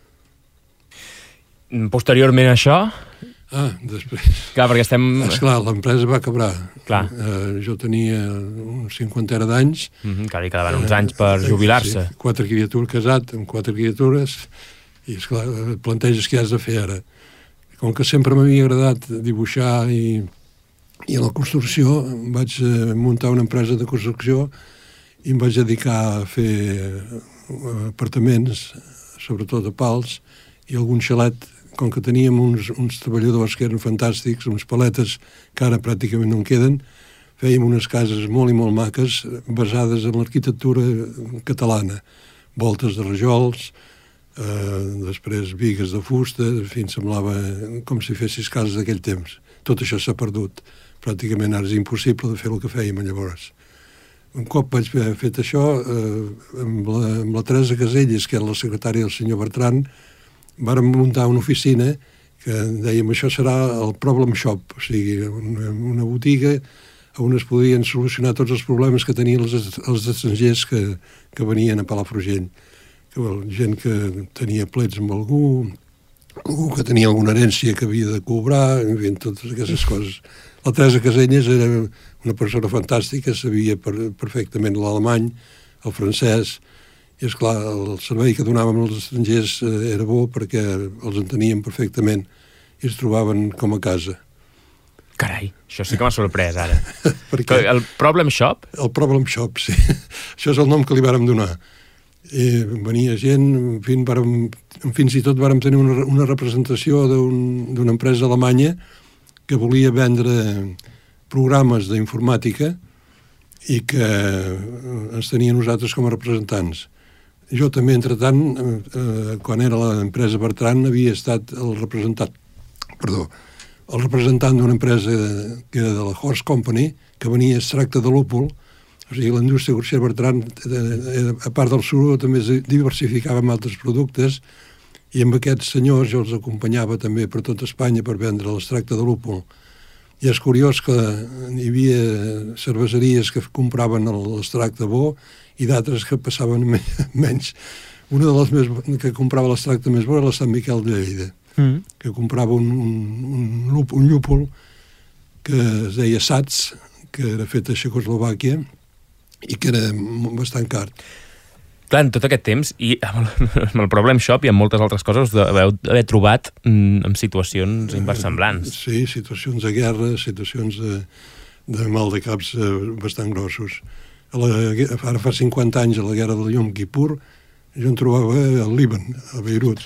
Posteriorment a això... després... Clar, perquè estem... Esclar, l'empresa va quebrar. Clar. Jo tenia uns 50 d'anys. Clar, li quedaven uns anys per jubilar-se. Sí, 4 criatures, casat amb 4 criatures, i esclar, planteges què has de fer ara. Com que sempre m'havia agradat dibuixar i a la construcció, vaig muntar una empresa de construcció i em vaig dedicar a fer apartaments, sobretot a Pals, i algun xalet. Com que teníem uns treballadors que eren fantàstics, uns paletes que ara pràcticament no en queden, fèiem unes cases molt i molt maques basades en l'arquitectura catalana. Voltes de rajols, després bigues de fusta, en fi, semblava com si fessis cases d'aquell temps. Tot això s'ha perdut. Pràcticament ara és impossible de fer el que fèiem llavors. Un cop vaig haver fet això, amb la Teresa Caselles, que era la secretària del senyor Bertran, vàrem muntar una oficina que dèiem això serà el problem shop, o sigui, una botiga on es podien solucionar tots els problemes que tenien els estrangers que venien a Palafrugell. Gent que tenia plets amb algú que tenia alguna herència que havia de cobrar, en fi, totes aquestes coses. La Teresa Caselles era una persona fantàstica, sabia perfectament l'alemany, el francès, i esclar, el servei que donàvem als estrangers era bo perquè els enteníem perfectament i es trobaven com a casa. Carai, això sí que m'ha sorprès ara. El Problem Shop? El Problem Shop, sí. Això és el nom que li vàrem donar. Venia gent, fins i tot vàrem tenir una representació d'una empresa alemanya que volia vendre programes d'informàtica i que ens tenia nosaltres com a representants. Jo també, entretant, quan era l'empresa Bertran, havia estat el representant d'una empresa que era de la Horse Company, que venia extracte de lúpul. O sigui, la indústria corsera Bertran, a part del suro, també es diversificava amb altres productes, i amb aquests senyors jo els acompanyava també per tot Espanya per vendre l'extracte de lúpul. I és curiós que hi havia cerveseries que compraven l'extracte bo i d'altres que passaven menys. Una de les que comprava l'extracte més bo era la Sant Miquel de Lleida, que comprava un llúpol que es deia Sats, que era fet a Txecoslovàquia i que era bastant car. Clar, en tot aquest temps, i amb el Problem Shop i amb moltes altres coses, haver trobat en situacions inversemblants. Sí, situacions de guerra, situacions de mal de caps bastant grossos. Ara fa 50 anys, a la guerra del Yom Kippur, jo em trobava al Líban, a Beirut.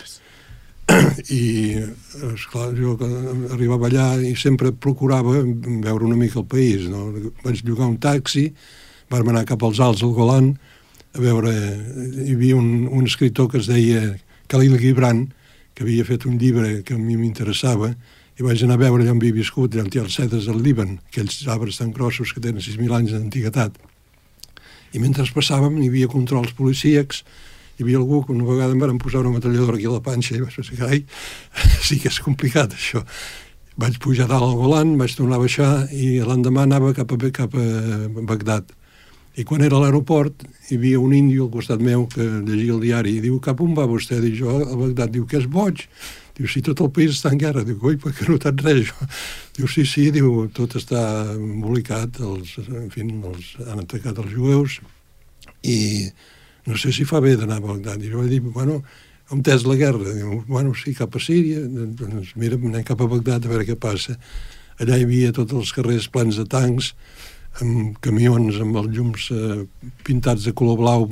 I, esclar, jo arribava allà i sempre procurava veure una mica el país, no? Vaig llogar un taxi, vam anar cap als Alts del Golan, a veure, hi havia un escriptor que es deia Khalil Gibran, que havia fet un llibre que a mi m'interessava, i vaig anar a veure allà on havia viscut, allà on hi ha els cedres del Líban, aquells arbres tan grossos que tenen 6.000 anys d'antiguitat. I mentre passàvem hi havia controls policíacs, hi havia algú que una vegada em van posar una metralladora aquí a la panxa i vaig pensar, carai, sí que és complicat això. Vaig pujar dalt al Golan, vaig tornar a baixar i l'endemà anava cap a Bagdad. I quan era a l'aeroport hi havia un índio al costat meu que llegia el diari i diu, cap on va vostè? Diu, jo a Bagdad. Diu, que és boig? Diu, si tot el país està en guerra. Diu, oi, perquè no t'han res. Diu, sí, diu, tot està embolicat, han atacat els jueus i no sé si fa bé d'anar a Bagdad. I jo vaig dir, bueno, on és la guerra? Diu, bueno, sí, cap a Síria, doncs mira, anem cap a Bagdad a veure què passa. allà hi havia tots els carrers plens de tancs, amb camions amb els llums pintats de color blau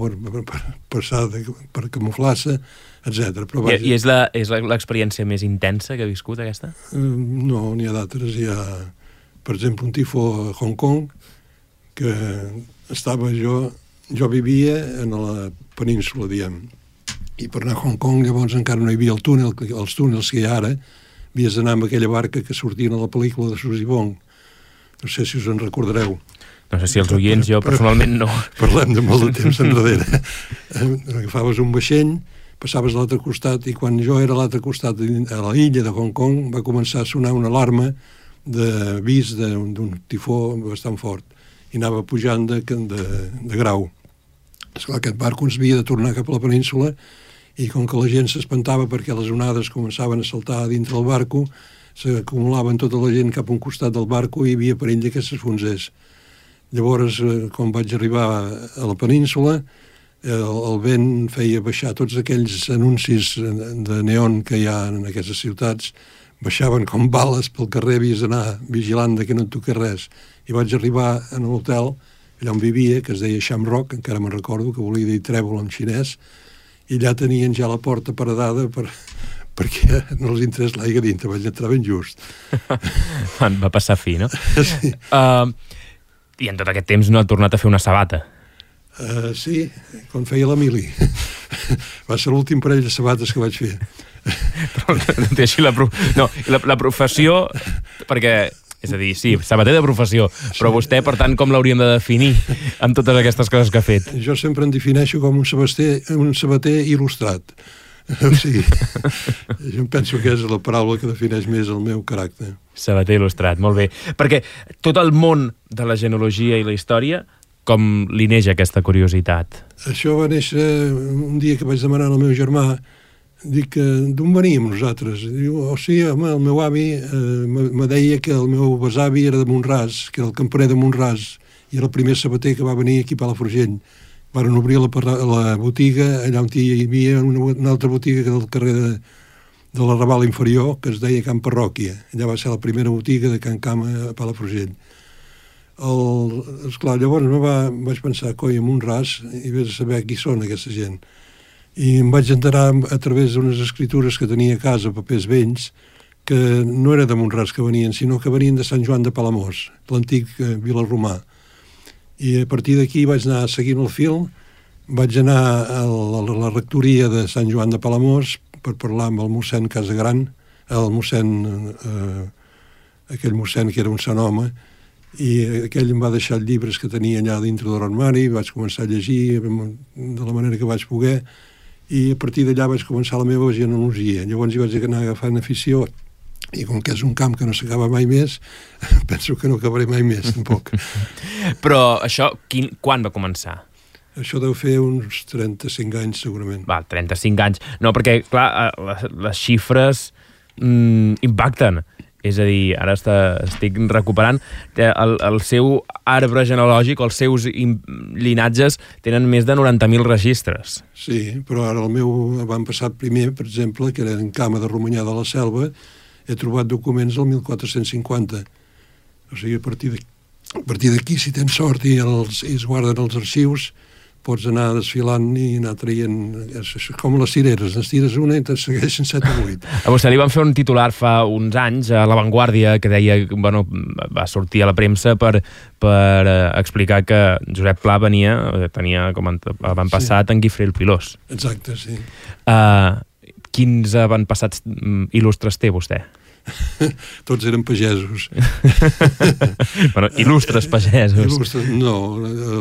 per camuflar-se, etc. I és l'experiència més intensa que ha viscut, aquesta? No, n'hi ha d'altres. Hi ha, per exemple, un tifó a Hong Kong, que estava jo vivia en la península, diguem, i per anar a Hong Kong llavors encara no hi havia els túnels que hi ha ara, havies d'anar amb aquella barca que sortien a la pel·lícula de Suzy Bong. No sé si us en recordareu. No sé si els oients, jo personalment no. Parlem de molt de temps enrere. Agafaves un vaixell, passaves a l'altre costat, i quan jo era a l'altre costat, a la illa de Hong Kong, va començar a sonar una alarma d'avís d'un tifó bastant fort, i anava pujant de grau. Esclar, aquest barco ens havia de tornar cap a la península, i com que la gent s'espantava perquè les onades començaven a saltar dintre del barco, s'acumulaven tota la gent cap a un costat del barco i hi havia perill que s'enfonsés. Llavors, quan vaig arribar a la península, el vent feia baixar tots aquells anuncis de neon que hi ha en aquestes ciutats, baixaven com bales pel carrer, havies d'anar vigilant que no et toqués res. I vaig arribar a l'hotel, allà on vivia, que es deia Shamrock, encara me'n recordo, que volia dir trèvol en xinès, i allà tenien ja la porta paredada perquè no els interès l'aigua dintre, vaig entrar ben just. Va passar fi, no? Sí. I en tot aquest temps no ha tornat a fer una sabata? Sí, quan feia la mili. Va ser l'últim parell de sabates que vaig fer. Però no té així la professió, perquè... És a dir, sí, sabater de professió, però vostè, per tant, com l'hauríem de definir amb totes aquestes coses que ha fet? Jo sempre em defineixo com un sabater il·lustrat. O sigui, jo em penso que és la paraula que defineix més el meu caràcter. Sabater il·lustrat, molt bé. Perquè tot el món de la genealogia i la història, com li neix aquesta curiositat? Això va néixer un dia que vaig demanar al meu germà. Dic, d'on veníem nosaltres? Diu, home, el meu avi me deia que el meu besavi era de Mont-ras, que era el campaner de Mont-ras, i era el primer sabater que va venir aquí a Palafrugell. Varen obrir la botiga, allà on hi havia una altra botiga que era al carrer de la Raval Inferior, que es deia Can Parròquia. Allà va ser la primera botiga de Can Cama a Palafrugell. Esclar, llavors vaig pensar, coi, a Mont-ras, i vés a saber qui són aquesta gent. I em vaig enterar a través d'unes escritures que tenia a casa, papers vells, que no era de Mont-ras que venien, sinó que venien de Sant Joan de Palamós, l'antic Vilarromà. I a partir d'aquí vaig anar seguint el fil, vaig anar a la rectoria de Sant Joan de Palamós per parlar amb el mossèn Casagran, aquell mossèn que era un sant home, i aquell em va deixar llibres que tenia allà dintre de l'armari, vaig començar a llegir de la manera que vaig poder, i a partir d'allà vaig començar la meva genealogia. Llavors hi vaig anar agafant afició, i com que és un camp que no s'acaba mai més, penso que no acabaré mai més, tampoc. Però això, quan va començar? Això deu fer uns 35 anys, segurament. Va, 35 anys. No, perquè, clar, les xifres impacten. És a dir, ara estic recuperant el seu arbre genealògic, els seus llinatges tenen més de 90.000 registres. Sí, però ara el meu avantpassat primer, per exemple, que era en Cama de Romanyà de la Selva, he trobat documents del 1450. O sigui, a partir d'aquí, si tens sort i es guarden els arxius, pots anar desfilant i anar traient... És com les cireres, en tires una i te'n segueixen 7 o 8. A vostè li van fer un titular fa uns anys a La Vanguardia que deia, bueno, va sortir a la premsa per explicar que Josep Pla tenia com avantpassat en Guifré el Pilós. Exacte, sí. Quins avantpassats il·lustres té vostè? Tots eren pagesos. Bueno, il·lustres pagesos. Il·lustres, no.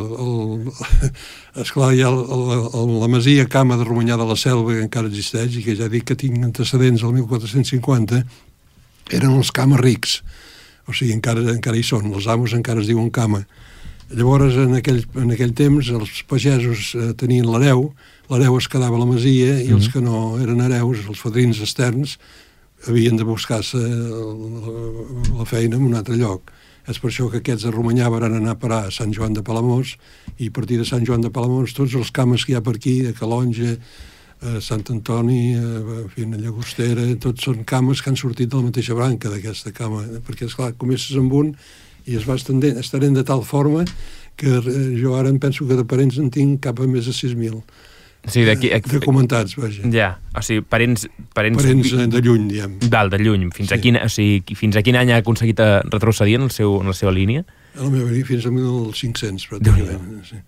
Esclar, hi ha la masia Cama de Romanyà de la Selva, que encara existeix, i que ja dic que tinc antecedents al 1450, eren els Cama rics. O sigui, encara hi són. Els amos encara es diuen Cama. Llavors, en aquell temps, els pagesos tenien l'hereu es quedava a la masia, i els que no eren hereus, els fadrins externs, havien de buscar-se la feina en un altre lloc. És per això que aquests de Romanyà van anar a parar a Sant Joan de Palamós, i a partir de Sant Joan de Palamós tots els cames que hi ha per aquí, de Calonja, Sant Antoni, en fi, a Llagostera, tots són cames que han sortit de la mateixa branca d'aquesta cama, perquè, esclar, comences amb un i es va estarent de tal forma que jo ara em penso que de parents en tinc cap a més de 6.000. Sí, documentats, vaja. Ja, o sigui, parents de lluny, diguem. De lluny. Fins a quin any ha aconseguit retrocedir en la seva línia? A la meva línia fins a 1.500, pràcticament. Sí.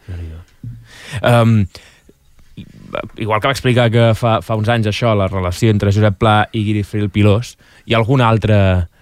Igual que va explicar que fa uns anys això, la relació entre Josep Pla i Guifré Pilós, hi ha algun altre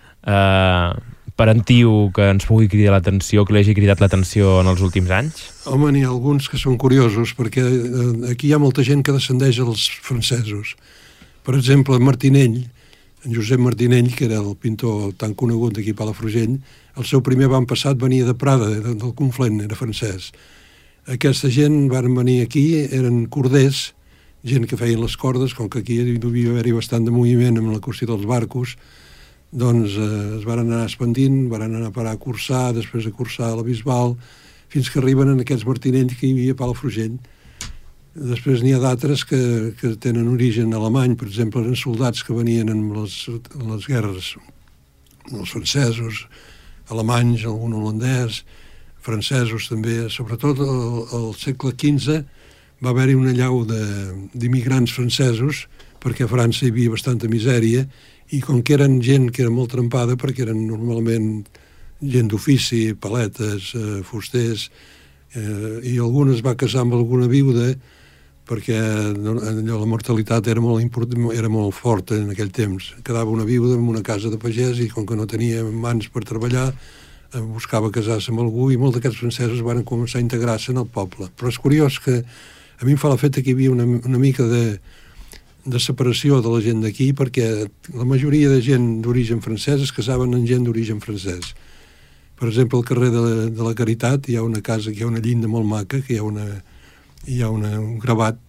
parentiu que ens pugui cridar l'atenció, que li hagi cridat l'atenció en els últims anys? Home, n'hi ha alguns que són curiosos, perquè aquí hi ha molta gent que descendeix als francesos. Per exemple, Martinell, en Josep Martinell, que era el pintor tan conegut d'aquí a Palafrugell, el seu primer avantpassat venia de Prada, del Conflent, era francès. Aquesta gent van venir aquí, eren corders, gent que feien les cordes, com que aquí devia haver-hi bastant de moviment amb la qüestió dels barcos, doncs es van anar expandint, van anar a parar a Corçà, després a Corçà a la Bisbal, fins que arriben en aquests Martinells que hi havia a Palafrugell. Després n'hi ha d'altres que tenen origen alemany, per exemple, eren soldats que venien en les guerres, els francesos, alemanys, algun holandès, francesos també, sobretot al segle XV va haver-hi una allau d'immigrants francesos, perquè a França hi havia bastanta misèria, i com que eren gent que era molt trempada, perquè eren normalment gent d'ofici, paletes, fusters, i algun es va casar amb alguna viuda, perquè la mortalitat era molt forta en aquell temps. Quedava una viuda en una casa de pagès i com que no tenia mans per treballar, buscava casar-se amb algú i molts d'aquests francesos van començar a integrar-se en el poble. Però és curiós que a mi em fa l'efecte que hi havia una mica de separació de la gent d'aquí, perquè la majoria de gent d'origen francès es casaven amb gent d'origen francès. Per exemple, al carrer de la Caritat hi ha una casa, hi ha una llinda molt maca, que hi ha un gravat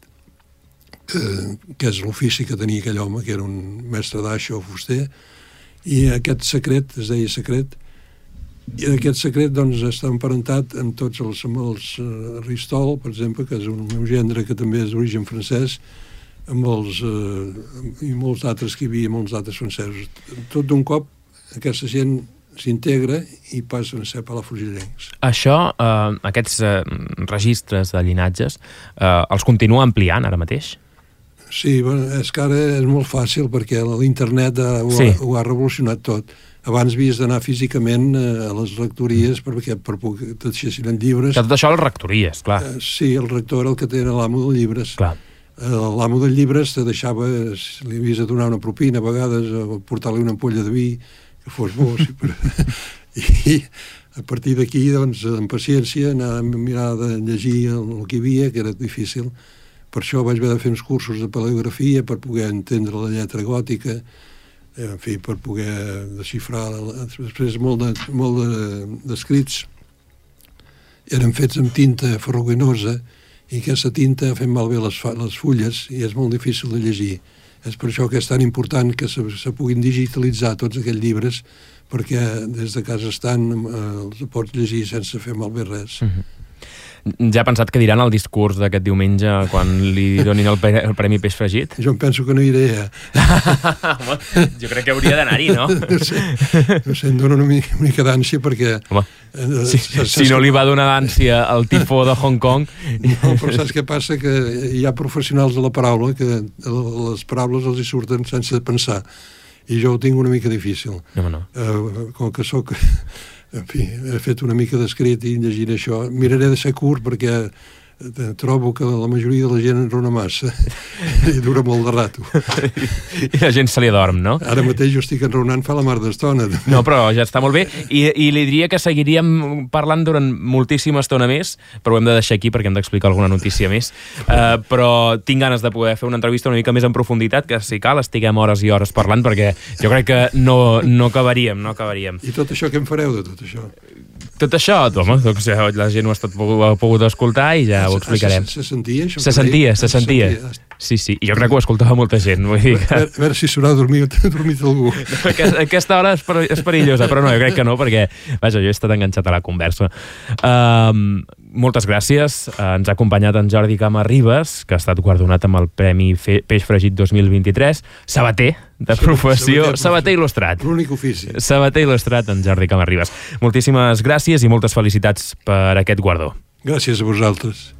que és l'ofici que tenia aquell home, que era un mestre d'aixa o fuster, i aquest secret, es deia secret, i aquest secret doncs està emparentat amb tots els Ristol, per exemple, que és un meu gendre que també és d'origen francès, amb i molts altres que hi havia, molts altres francesos. Tot d'un cop aquesta gent s'integra i passen a ser palafrugellencs. Això, aquests registres de llinatges, els continua ampliant ara mateix? Sí, és que ara és molt fàcil perquè l'internet ho ha revolucionat tot. Abans havies d'anar físicament a les rectories perquè poder t'aixessin llibres. Que tot això a les rectories, clar. Sí, el rector era el que era l'amo dels llibres. Clar. L'amo dels llibres te deixava, li havies de donar una propina a vegades, o portar-li una ampolla de vi, que fos bo. I a partir d'aquí, doncs, amb paciència, anar a mirar de llegir el que hi havia, que era difícil. Per això vaig haver de fer uns cursos de paleografia per poder entendre la lletra gòtica, en fi, per poder desxifrar. Després molt d'escrits eren fets amb tinta ferruginosa i aquesta tinta ha fet malbé les fulles i és molt difícil de llegir. És per això que és tan important que se puguin digitalitzar tots aquells llibres, perquè des de casa estan els pots llegir sense fer malbé res. Ja ha pensat que diran el discurs d'aquest diumenge quan li donin el Premi Peix Fregit? Jo em penso que no iré, Home, jo crec que hauria d'anar-hi, no? No sé, em dóna una mica d'ànsia perquè... Home, si no li va donar d'ànsia al tifó de Hong Kong... No, però saps què passa? Que hi ha professionals de la paraula que les paraules els hi surten sense pensar. I jo ho tinc una mica difícil. No. Com que soc... En fi, he fet una mica d'escrit i llegiré això. Miraré de ser curt perquè trobo que la majoria de la gent enrona massa i dura molt de rato. I la gent se li adorm, no? Ara mateix jo estic enronant fa la mar d'estona. No, però ja està molt bé. I li diria que seguiríem parlant durant moltíssima estona més, però ho hem de deixar aquí perquè hem d'explicar alguna notícia més. Però tinc ganes de poder fer una entrevista una mica més en profunditat, que si cal estiguem hores i hores parlant, perquè jo crec que no acabaríem. I tot això, què en fareu de tot això? Tot això, home, la gent ho ha pogut escoltar i ja ho explicarem. Se sentia això? Se sentia. Sí, i jo crec que ho escoltava molta gent. Vull dir que... A veure si s'haurà dormit algú. Aquesta hora és perillosa, però no, jo crec que no, perquè, vaja, jo he estat enganxat a la conversa. moltes gràcies. Ens ha acompanyat en Jordi Cama Ribas, que ha estat guardonat amb el Premi Peix Fregit 2023. Sabater, de professió. Sabater il·lustrat. L'únic ofici. Sabater il·lustrat, en Jordi Cama Ribas. Moltíssimes gràcies i moltes felicitats per aquest guardó. Gràcies a vosaltres.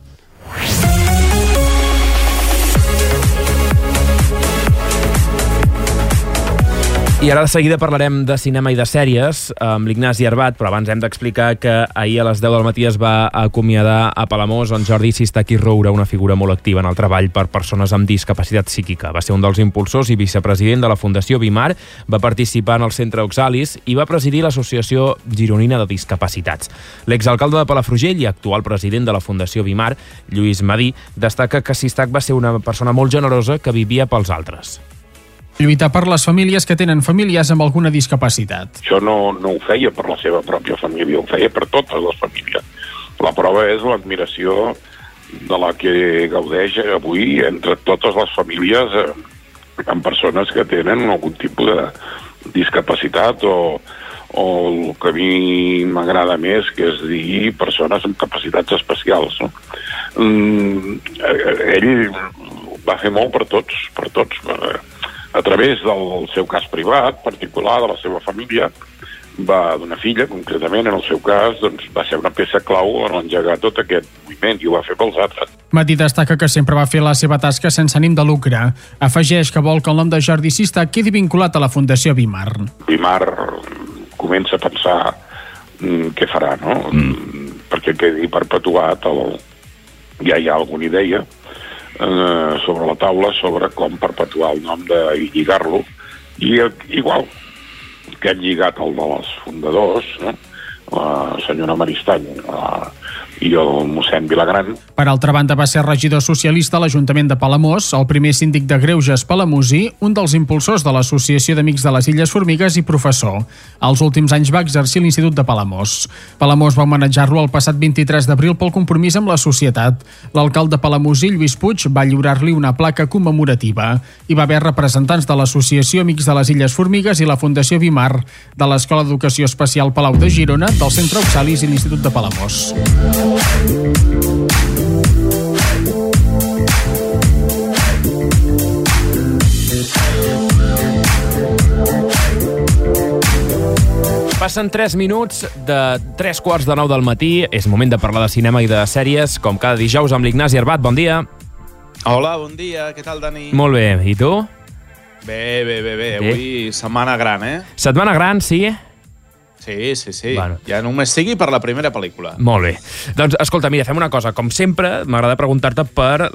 I ara de seguida parlarem de cinema i de sèries amb l'Ignasi Arbat, però abans hem d'explicar que ahir a les 10 del matí es va acomiadar a Palamós en Jordi Sistaki Roura, una figura molt activa en el treball per persones amb discapacitat psíquica. Va ser un dels impulsors i vicepresident de la Fundació Bimar, va participar en el Centre Oxalis i va presidir l'Associació Gironina de Discapacitats. L'exalcalde de Palafrugell i actual president de la Fundació Bimar, Lluís Madí, destaca que Sistak va ser una persona molt generosa que vivia pels altres. Lluitar per les famílies que tenen familiars amb alguna discapacitat. Això no ho feia per la seva pròpia família, ho feia per totes les famílies. La prova és l'admiració de la que gaudeix avui entre totes les famílies amb persones que tenen algun tipus de discapacitat o el que a mi m'agrada més, que és dir persones amb capacitats especials. No? Ell va fer molt per tots, a través del seu cas privat, particular, de la seva família, d'una filla, concretament, en el seu cas, doncs, va ser una peça clau en engegar tot aquest moviment i ho va fer pels altres. Madí destaca que sempre va fer la seva tasca sense ànim de lucre. Afegeix que vol que el nom de Jordi Sistak quedi vinculat a la Fundació Bimar. Bimar comença a pensar què farà, no? Perquè quedi perpetuat, ja hi ha alguna idea sobre la taula sobre com perpetuar el nom i lligar-lo, i igual que han lligat el dels fundadors, no? La senyora Maristany i el mossèn Vilagran. Per altra banda, va ser regidor socialista a l'Ajuntament de Palamós, el primer síndic de Greuges palamosí, un dels impulsors de l'Associació d'Amics de les Illes Formigues i professor. Als últims anys va exercir l'Institut de Palamós. Palamós va homenatjar-lo el passat 23 d'abril pel compromís amb la societat. L'alcalde palamosí, Lluís Puig, va lliurar-li una placa commemorativa. Hi va haver representants de l'Associació Amics de les Illes Formigues i la Fundació Bimar, de l'Escola d'Educació Especial Palau de Girona, del Centre Oxalis i l'Institut de Palamós. Passen 3 minuts de 3:45 del matí. És moment de parlar de cinema i de sèries, com cada dijous amb l'Ignasi Arbat. Bon dia. Hola, bon dia. Què tal, Dani? Molt bé. I tu? Bé. Avui setmana gran, eh? Setmana gran, sí? Sí. Bueno. Ja només sigui per la primera pel·lícula. Molt bé. Doncs, escolta, mira, fem una cosa. Com sempre, m'agrada preguntar-te per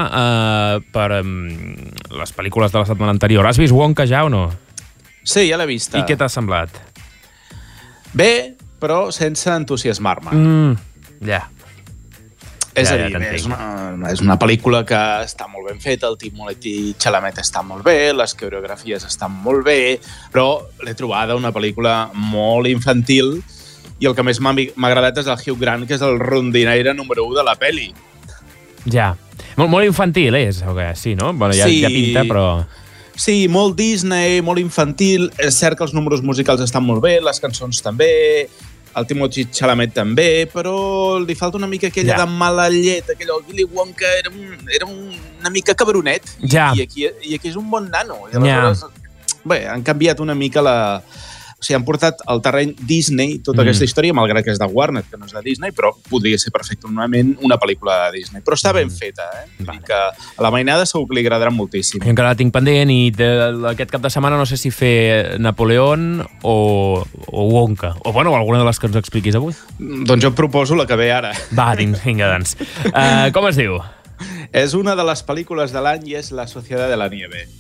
les pel·lícules de la setmana anterior. Has vist Wonka ja o no? Sí, ja l'he vista. I què t'ha semblat? Bé, però sense entusiasmar-me. Ja. És a dir, és una pel·lícula que està molt ben feta, el Timothée Chalamet està molt bé, les coreografies estan molt bé, però l'he trobada una pel·lícula molt infantil i el que més m'ha agradat és el Hugh Grant, que és el rondinaire número 1 de la pel·li. Ja. Molt infantil és, o què? Sí, no? Bueno, ja pinta, però... Sí, molt Disney, molt infantil. És cert que els números musicals estan molt bé, les cançons també, el Timothée Chalamet també, però li falta una mica aquella de mala llet, aquell Willy Wonka era una mica cabronet, i aquí és un bon nano. I aleshores, bé, han canviat una mica O sigui, han portat al terreny Disney tota aquesta història, malgrat que és de Warner, que no és de Disney, però podria ser perfectament una pel·lícula de Disney. Però està ben feta, Vale. Que a la mainada segur que li agradarà moltíssim. Jo encara la tinc pendent i aquest cap de setmana no sé si fer Napoleón o Wonka. O, bueno, alguna de les que ens expliquis avui. Doncs jo et proposo la que ve ara. Va, vinga, doncs. Com es diu? És una de les pel·lícules de l'any i és La Sociedad de la Nieve.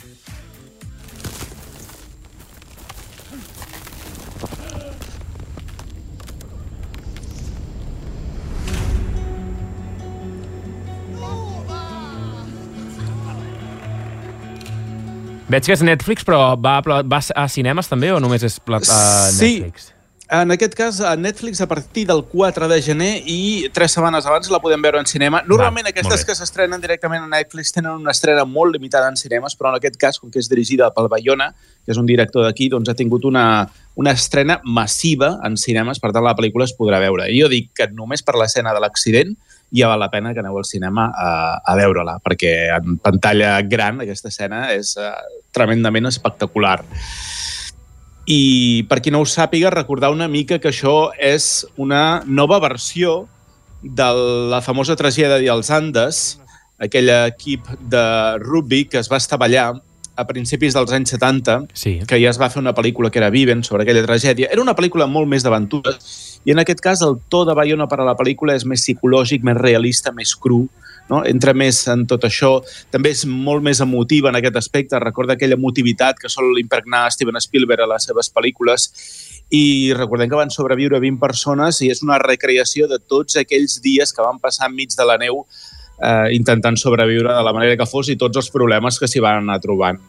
Veig que és Netflix, però va a cinemes també o només és Netflix? En aquest cas, a Netflix a partir del 4 de gener i 3 setmanes abans la podem veure en cinema. Normalment aquestes que s'estrenen directament a Netflix tenen una estrena molt limitada en cinemes, però en aquest cas, com que és dirigida pel Bayona, que és un director d'aquí, doncs ha tingut una estrena massiva en cinemes, per tant la pel·lícula es podrà veure. I jo dic que només per l'escena de l'accident ja val la pena que aneu al cinema a veure-la, perquè en pantalla gran aquesta escena és tremendament espectacular. I per qui no ho sàpiga, recordar una mica que això és una nova versió de la famosa tragèdia dels Andes, aquell equip de rugby que es va estavellar a principis dels anys 70, que ja es va fer una pel·lícula que era Viven, sobre aquella tragèdia. Era una pel·lícula molt més d'aventures, i en aquest cas el to de Bayona per a la pel·lícula és més psicològic, més realista, més cru, no? Entra més en tot això. També és molt més emotiva en aquest aspecte. Recorda aquella emotivitat que sol impregnar Steven Spielberg a les seves pel·lícules. I recordem que van sobreviure 20 persones i és una recreació de tots aquells dies que van passar enmig de la neu intentant sobreviure de la manera que fos i tots els problemes que s'hi van anar trobant.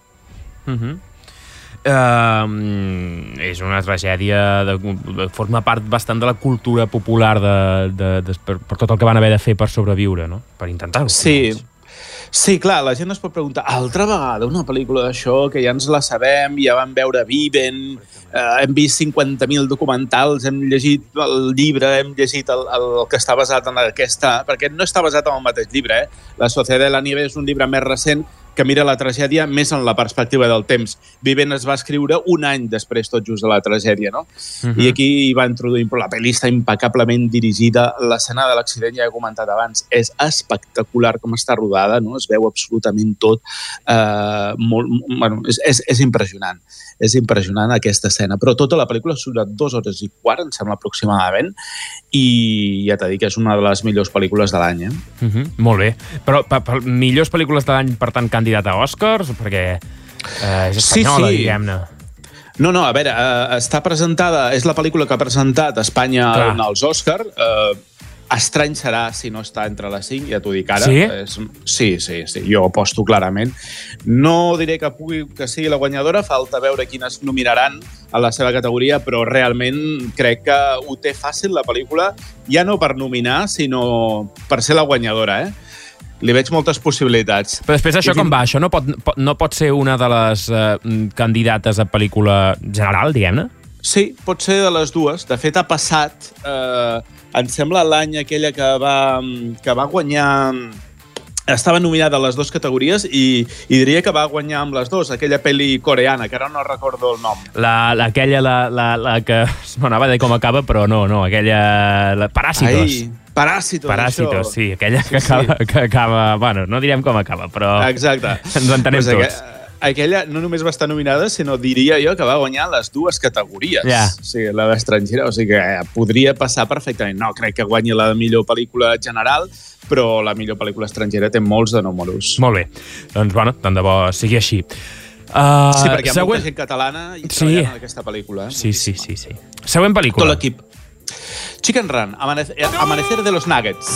És una tragèdia, forma part bastant de la cultura popular per tot el que van haver de fer per sobreviure, no? Per intentar-ho. Sí, clar, la gent es pot preguntar altra vegada una pel·lícula d'això, que ja ens la sabem, ja vam veure Viven, hem vist 50.000 documentals, hem llegit el llibre, hem llegit el que està basat en aquesta... Perquè no està basat en el mateix llibre, La Sociedad de la Nieve és un llibre més recent que mira la tragèdia més en la perspectiva del temps. Viven es va escriure un any després, tot just de la tragèdia, no? I aquí hi va introduir... Però la pel·li està impecablement dirigida. L'escena de l'accident, ja he comentat abans, és espectacular com està rodada, no? Es veu absolutament tot. És impressionant. És impressionant aquesta escena. Però tota la pel·lícula surt a 2 hores i quart, em sembla aproximadament, i ja t'he dit que és una de les millors pel·lícules de l'any. Molt bé. Però millors pel·lícules de l'any, per tant, candidat a Oscars? Perquè és espanyola, diguem-ne. No, a veure, està presentada, és la pel·lícula que ha presentat Espanya als Oscars. Estrany serà si no està entre les 5, ja t'ho dic ara. Sí, jo aposto clarament. No diré que sigui la guanyadora, falta veure quines nominaran a la seva categoria, però realment crec que ho té fàcil la pel·lícula, ja no per nominar, sinó per ser la guanyadora, Li veig moltes possibilitats. Però després això com va? Això no pot ser una de les candidates a pel·lícula general, diguem-ne? Sí, pot ser de les dues. De fet, ha passat, em sembla l'any aquella que va guanyar... Estava nominada a les 2 categories i diria que va guanyar amb les 2, aquella pel·li coreana, que ara no recordo el nom. Aquella que... M'anava a dir com acaba, però no, aquella... Paràsitos. Paràsitos, sí, aquella que acaba... Bueno, no direm com acaba, però... Exacte. Ens entenem tots. Aquella no només va estar nominada, sinó diria jo que va guanyar les 2 categories. O sigui, la d'estrangera, o sigui que podria passar perfectament. No crec que guanyi la millor pel·lícula general, però la millor pel·lícula estrangera té molts de números. Molt bé. Doncs, bueno, tant de bo sigui així. Sí, perquè hi ha molta gent catalana i treballant en aquesta pel·lícula. Sí. Següent pel·lícula. Tot l'equip. Chicken Run, Amanecer de los Nuggets.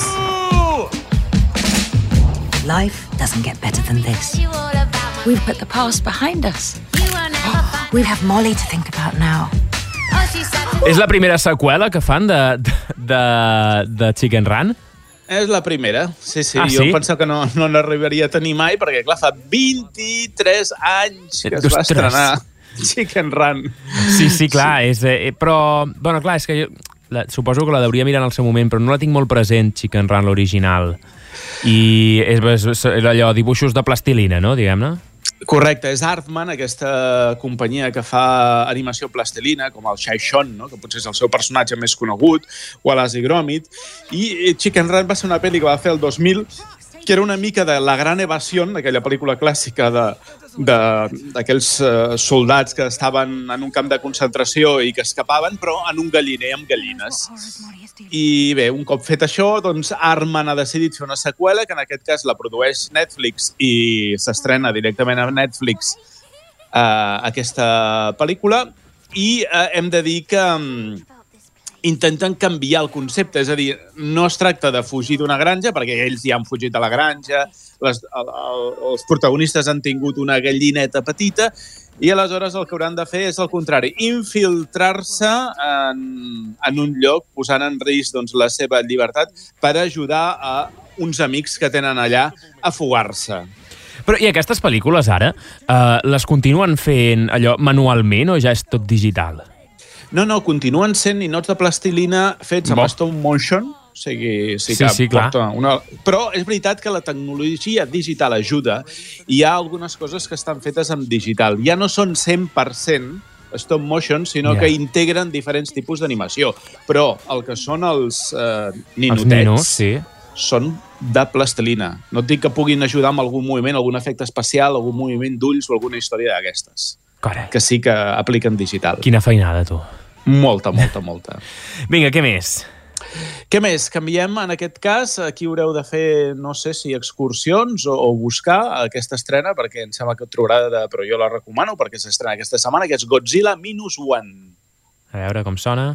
Life doesn't get better than this. We've put the past behind us. We have Molly to think about now. És la primera seqüela que fan de Chicken Run? És la primera, sí. Jo penso que no n'arribaria a tenir mai, perquè, clar, fa 23 anys que es va estrenar Chicken Run. Sí, clar, però, bueno, clar, és que jo suposo que la hauria mirar en el seu moment, però no la tinc molt present, Chicken Run, l'original. I és allò, dibuixos de plastilina, no?, diguem-ne? Correcte, és Aardman, aquesta companyia que fa animació plastilina, com el Shai Shon, no? Que potser és el seu personatge més conegut, o Wallace i Gromit, i Chicken Run va ser una pel·li que va fer el 2000, que era una mica de La Gran Evasió, aquella pel·lícula clàssica d'aquells soldats que estaven en un camp de concentració i que escapaven, però en un galliner amb gallines. I bé, un cop fet això, doncs Aardman ha decidit fer una seqüela, que en aquest cas la produeix Netflix i s'estrena directament a Netflix aquesta pel·lícula, i hem de dir que intenten canviar el concepte, és a dir, no es tracta de fugir d'una granja, perquè ells ja han fugit de la granja, els protagonistes han tingut una gallineta petita, i aleshores el que hauran de fer és el contrari, infiltrar-se en un lloc, posant en risc doncs, la seva llibertat per ajudar a uns amics que tenen allà a fugar-se. Però i aquestes pel·lícules ara, les continuen fent allò manualment o ja és tot digital? No, continuen sent ninots de plastilina fets amb stop motion, o sigui, sí, clar. Però és veritat que la tecnologia digital ajuda i hi ha algunes coses que estan fetes amb digital. Ja no són 100% stop motion, sinó que integren diferents tipus d'animació. Però el que són els ninotets són de plastilina. No et dic que puguin ajudar amb algun moviment, algun efecte especial, algun moviment d'ulls o alguna història d'aquestes. Carai. Que sí que apliquen digital. Quina feinada, tu. Molta. Vinga, què més? Què més? Canviem, en aquest cas, aquí haureu de fer, no sé si excursions o buscar aquesta estrena, perquè em sembla que et trobarà, però jo la recomano, perquè s'estrena aquesta setmana, que és Godzilla Minus One. A veure com sona.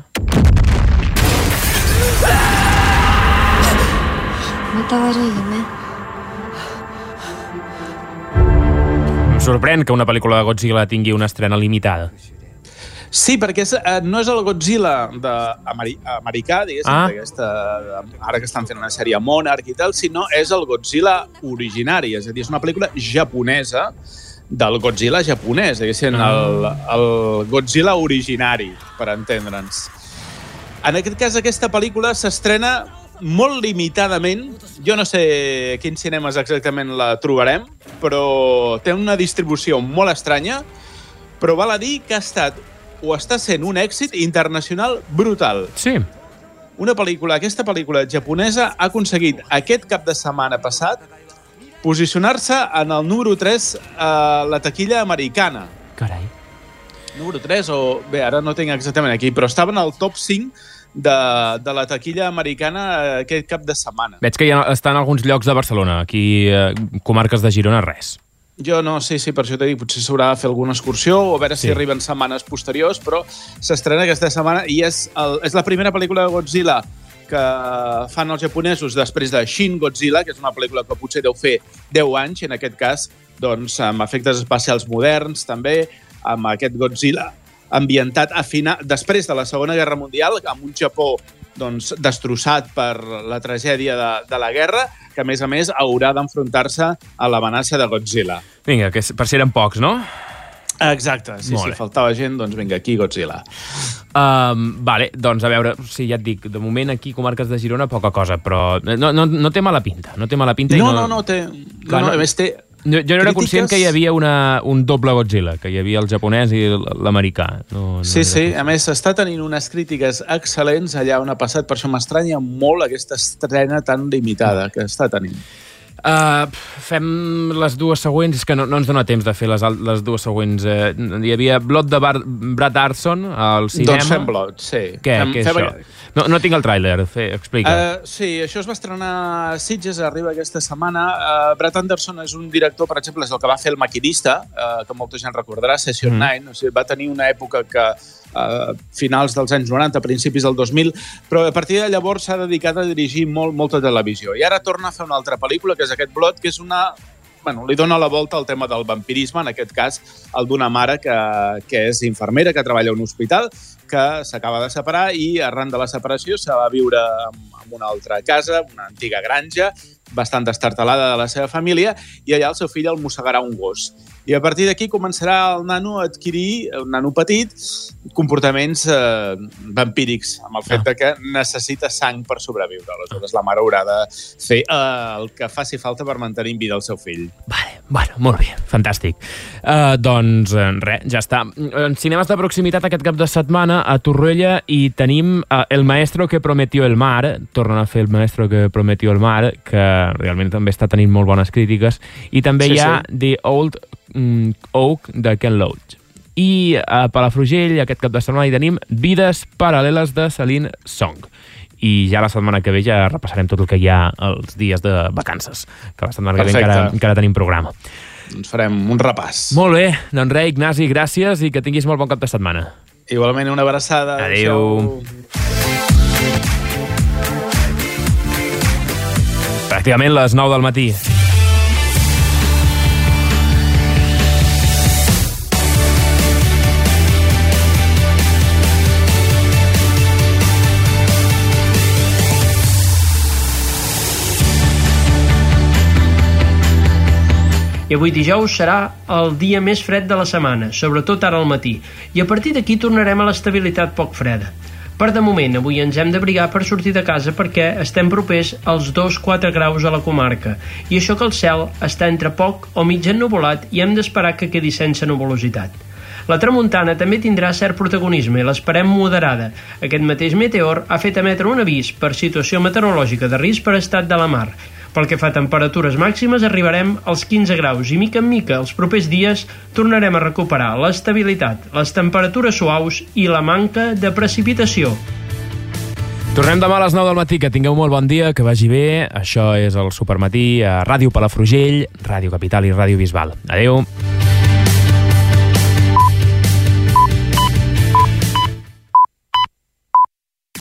Em sorprèn que una pel·lícula de Godzilla tingui una estrena limitada. Sí, perquè no és el Godzilla americà, diguéssim, ara que estan fent una sèrie Monarch i tal, sinó és el Godzilla originari, és a dir, és una pel·lícula japonesa del Godzilla japonès, diguéssim, el Godzilla originari, per entendre'ns. En aquest cas, aquesta pel·lícula s'estrena molt limitadament. Jo no sé a quins cinemes exactament la trobarem, però té una distribució molt estranya, però val a dir que ha estat o està sent un èxit internacional brutal. Sí. Aquesta pel·lícula japonesa ha aconseguit aquest cap de setmana passat posicionar-se en el número 3 a la taquilla americana. Carai. Número 3 o... Bé, ara no tinc exactament aquí, però estava en el top 5 de la taquilla americana aquest cap de setmana. Veig que ja està en alguns llocs de Barcelona, aquí comarques de Girona, res. Jo no, sí, per això t'he dit, potser s'haurà de fer alguna excursió o a veure si arriben setmanes posteriors, però s'estrena aquesta setmana i és la primera pel·lícula de Godzilla que fan els japonesos després de Shin Godzilla, que és una pel·lícula que potser deu fer 10 anys, en aquest cas, doncs, amb efectes especials moderns, també, amb aquest Godzilla ambientat després de la Segona Guerra Mundial, amb un Japó doncs, destrossat per la tragèdia de la guerra, que a més haurà d'enfrontar-se a l'amenaça de Godzilla. Vinga, que per si eren pocs, no? Exacte, sí, faltava gent, doncs vinga, aquí Godzilla. Vale, doncs a veure, sí, ja et dic, de moment aquí, comarques de Girona, poca cosa, però no té mala pinta. No, té... a més té... Jo no era conscient que hi havia un doble Godzilla, que hi havia el japonès i l'americà. Sí, a més està tenint unes crítiques excel·lents allà on ha passat, per això m'estranya molt aquesta estrena tan limitada que està tenint. Fem les dues següents, és que no ens dona temps de fer les dues següents. Hi havia Blood de Brad Harrison al cinema. Doncs fem Blood, sí. Què és això? No tinc el tràiler, explica. Sí, això es va estrenar a Sitges, arriba aquesta setmana. Brad Anderson és un director, per exemple, és el que va fer El maquinista, que molta gent recordarà, Session 9. O sigui, va tenir una època que finals dels anys 90, principis del 2000, però a partir de llavors s'ha dedicat a dirigir molta televisió. I ara torna a fer una altra pel·lícula, que és aquest Blood, que és li dona la volta al tema del vampirisme, en aquest cas el d'una mare que és infermera, que treballa a un hospital, que s'acaba de separar i arran de la separació se va viure en una altra casa, una antiga granja, bastant destartalada de la seva família, i allà el seu fill el mossegarà un gos. I a partir d'aquí començarà el nano a adquirir, un nano petit, comportaments vampírics, amb el fet que necessita sang per sobreviure. Aleshores, la mare haurà de fer el que faci falta per mantenir en vida el seu fill. Vale, bueno, molt bé, fantàstic. Doncs res, ja està. En cinemes de proximitat aquest cap de setmana a Torroella i tenim El maestro que prometió el mar, tornen a fer El maestro que prometió el mar, que realment també està tenint molt bones crítiques, i també hi ha The Old Oak de Ken Loach. I a Palafrugell aquest cap de setmana hi tenim Vides paral·leles de Celine Song. I ja la setmana que ve ja repassarem tot el que hi ha els dies de vacances, que la setmana que ve encara tenim programa. Doncs farem un repàs. Molt bé, doncs res, Ignasi, gràcies i que tinguis molt bon cap de setmana. Igualment, una abraçada. Adéu. Efectivament, les 9 del matí. I avui dijous serà el dia més fred de la setmana, sobretot ara al matí, i a partir d'aquí tornarem a l'estabilitat poc freda. Per de moment, avui ens hem d'abrigar per sortir de casa perquè estem propers als 2-4 graus a la comarca, i això que el cel està entre poc o mig ennuvolat i hem d'esperar que quedi sense nuvolositat. La tramuntana també tindrà cert protagonisme i l'esperem moderada. Aquest mateix meteor ha fet emetre un avís per situació meteorològica de risc per estat de la mar. Pel que fa a temperatures màximes, arribarem als 15 graus i mica en mica els propers dies tornarem a recuperar l'estabilitat, les temperatures suaus i la manca de precipitació. Tornem demà a les 9 del matí, que tingueu molt bon dia, que vagi bé. Això és el Supermatí a Ràdio Palafrugell, Ràdio Capital i Ràdio Bisbal. Adéu.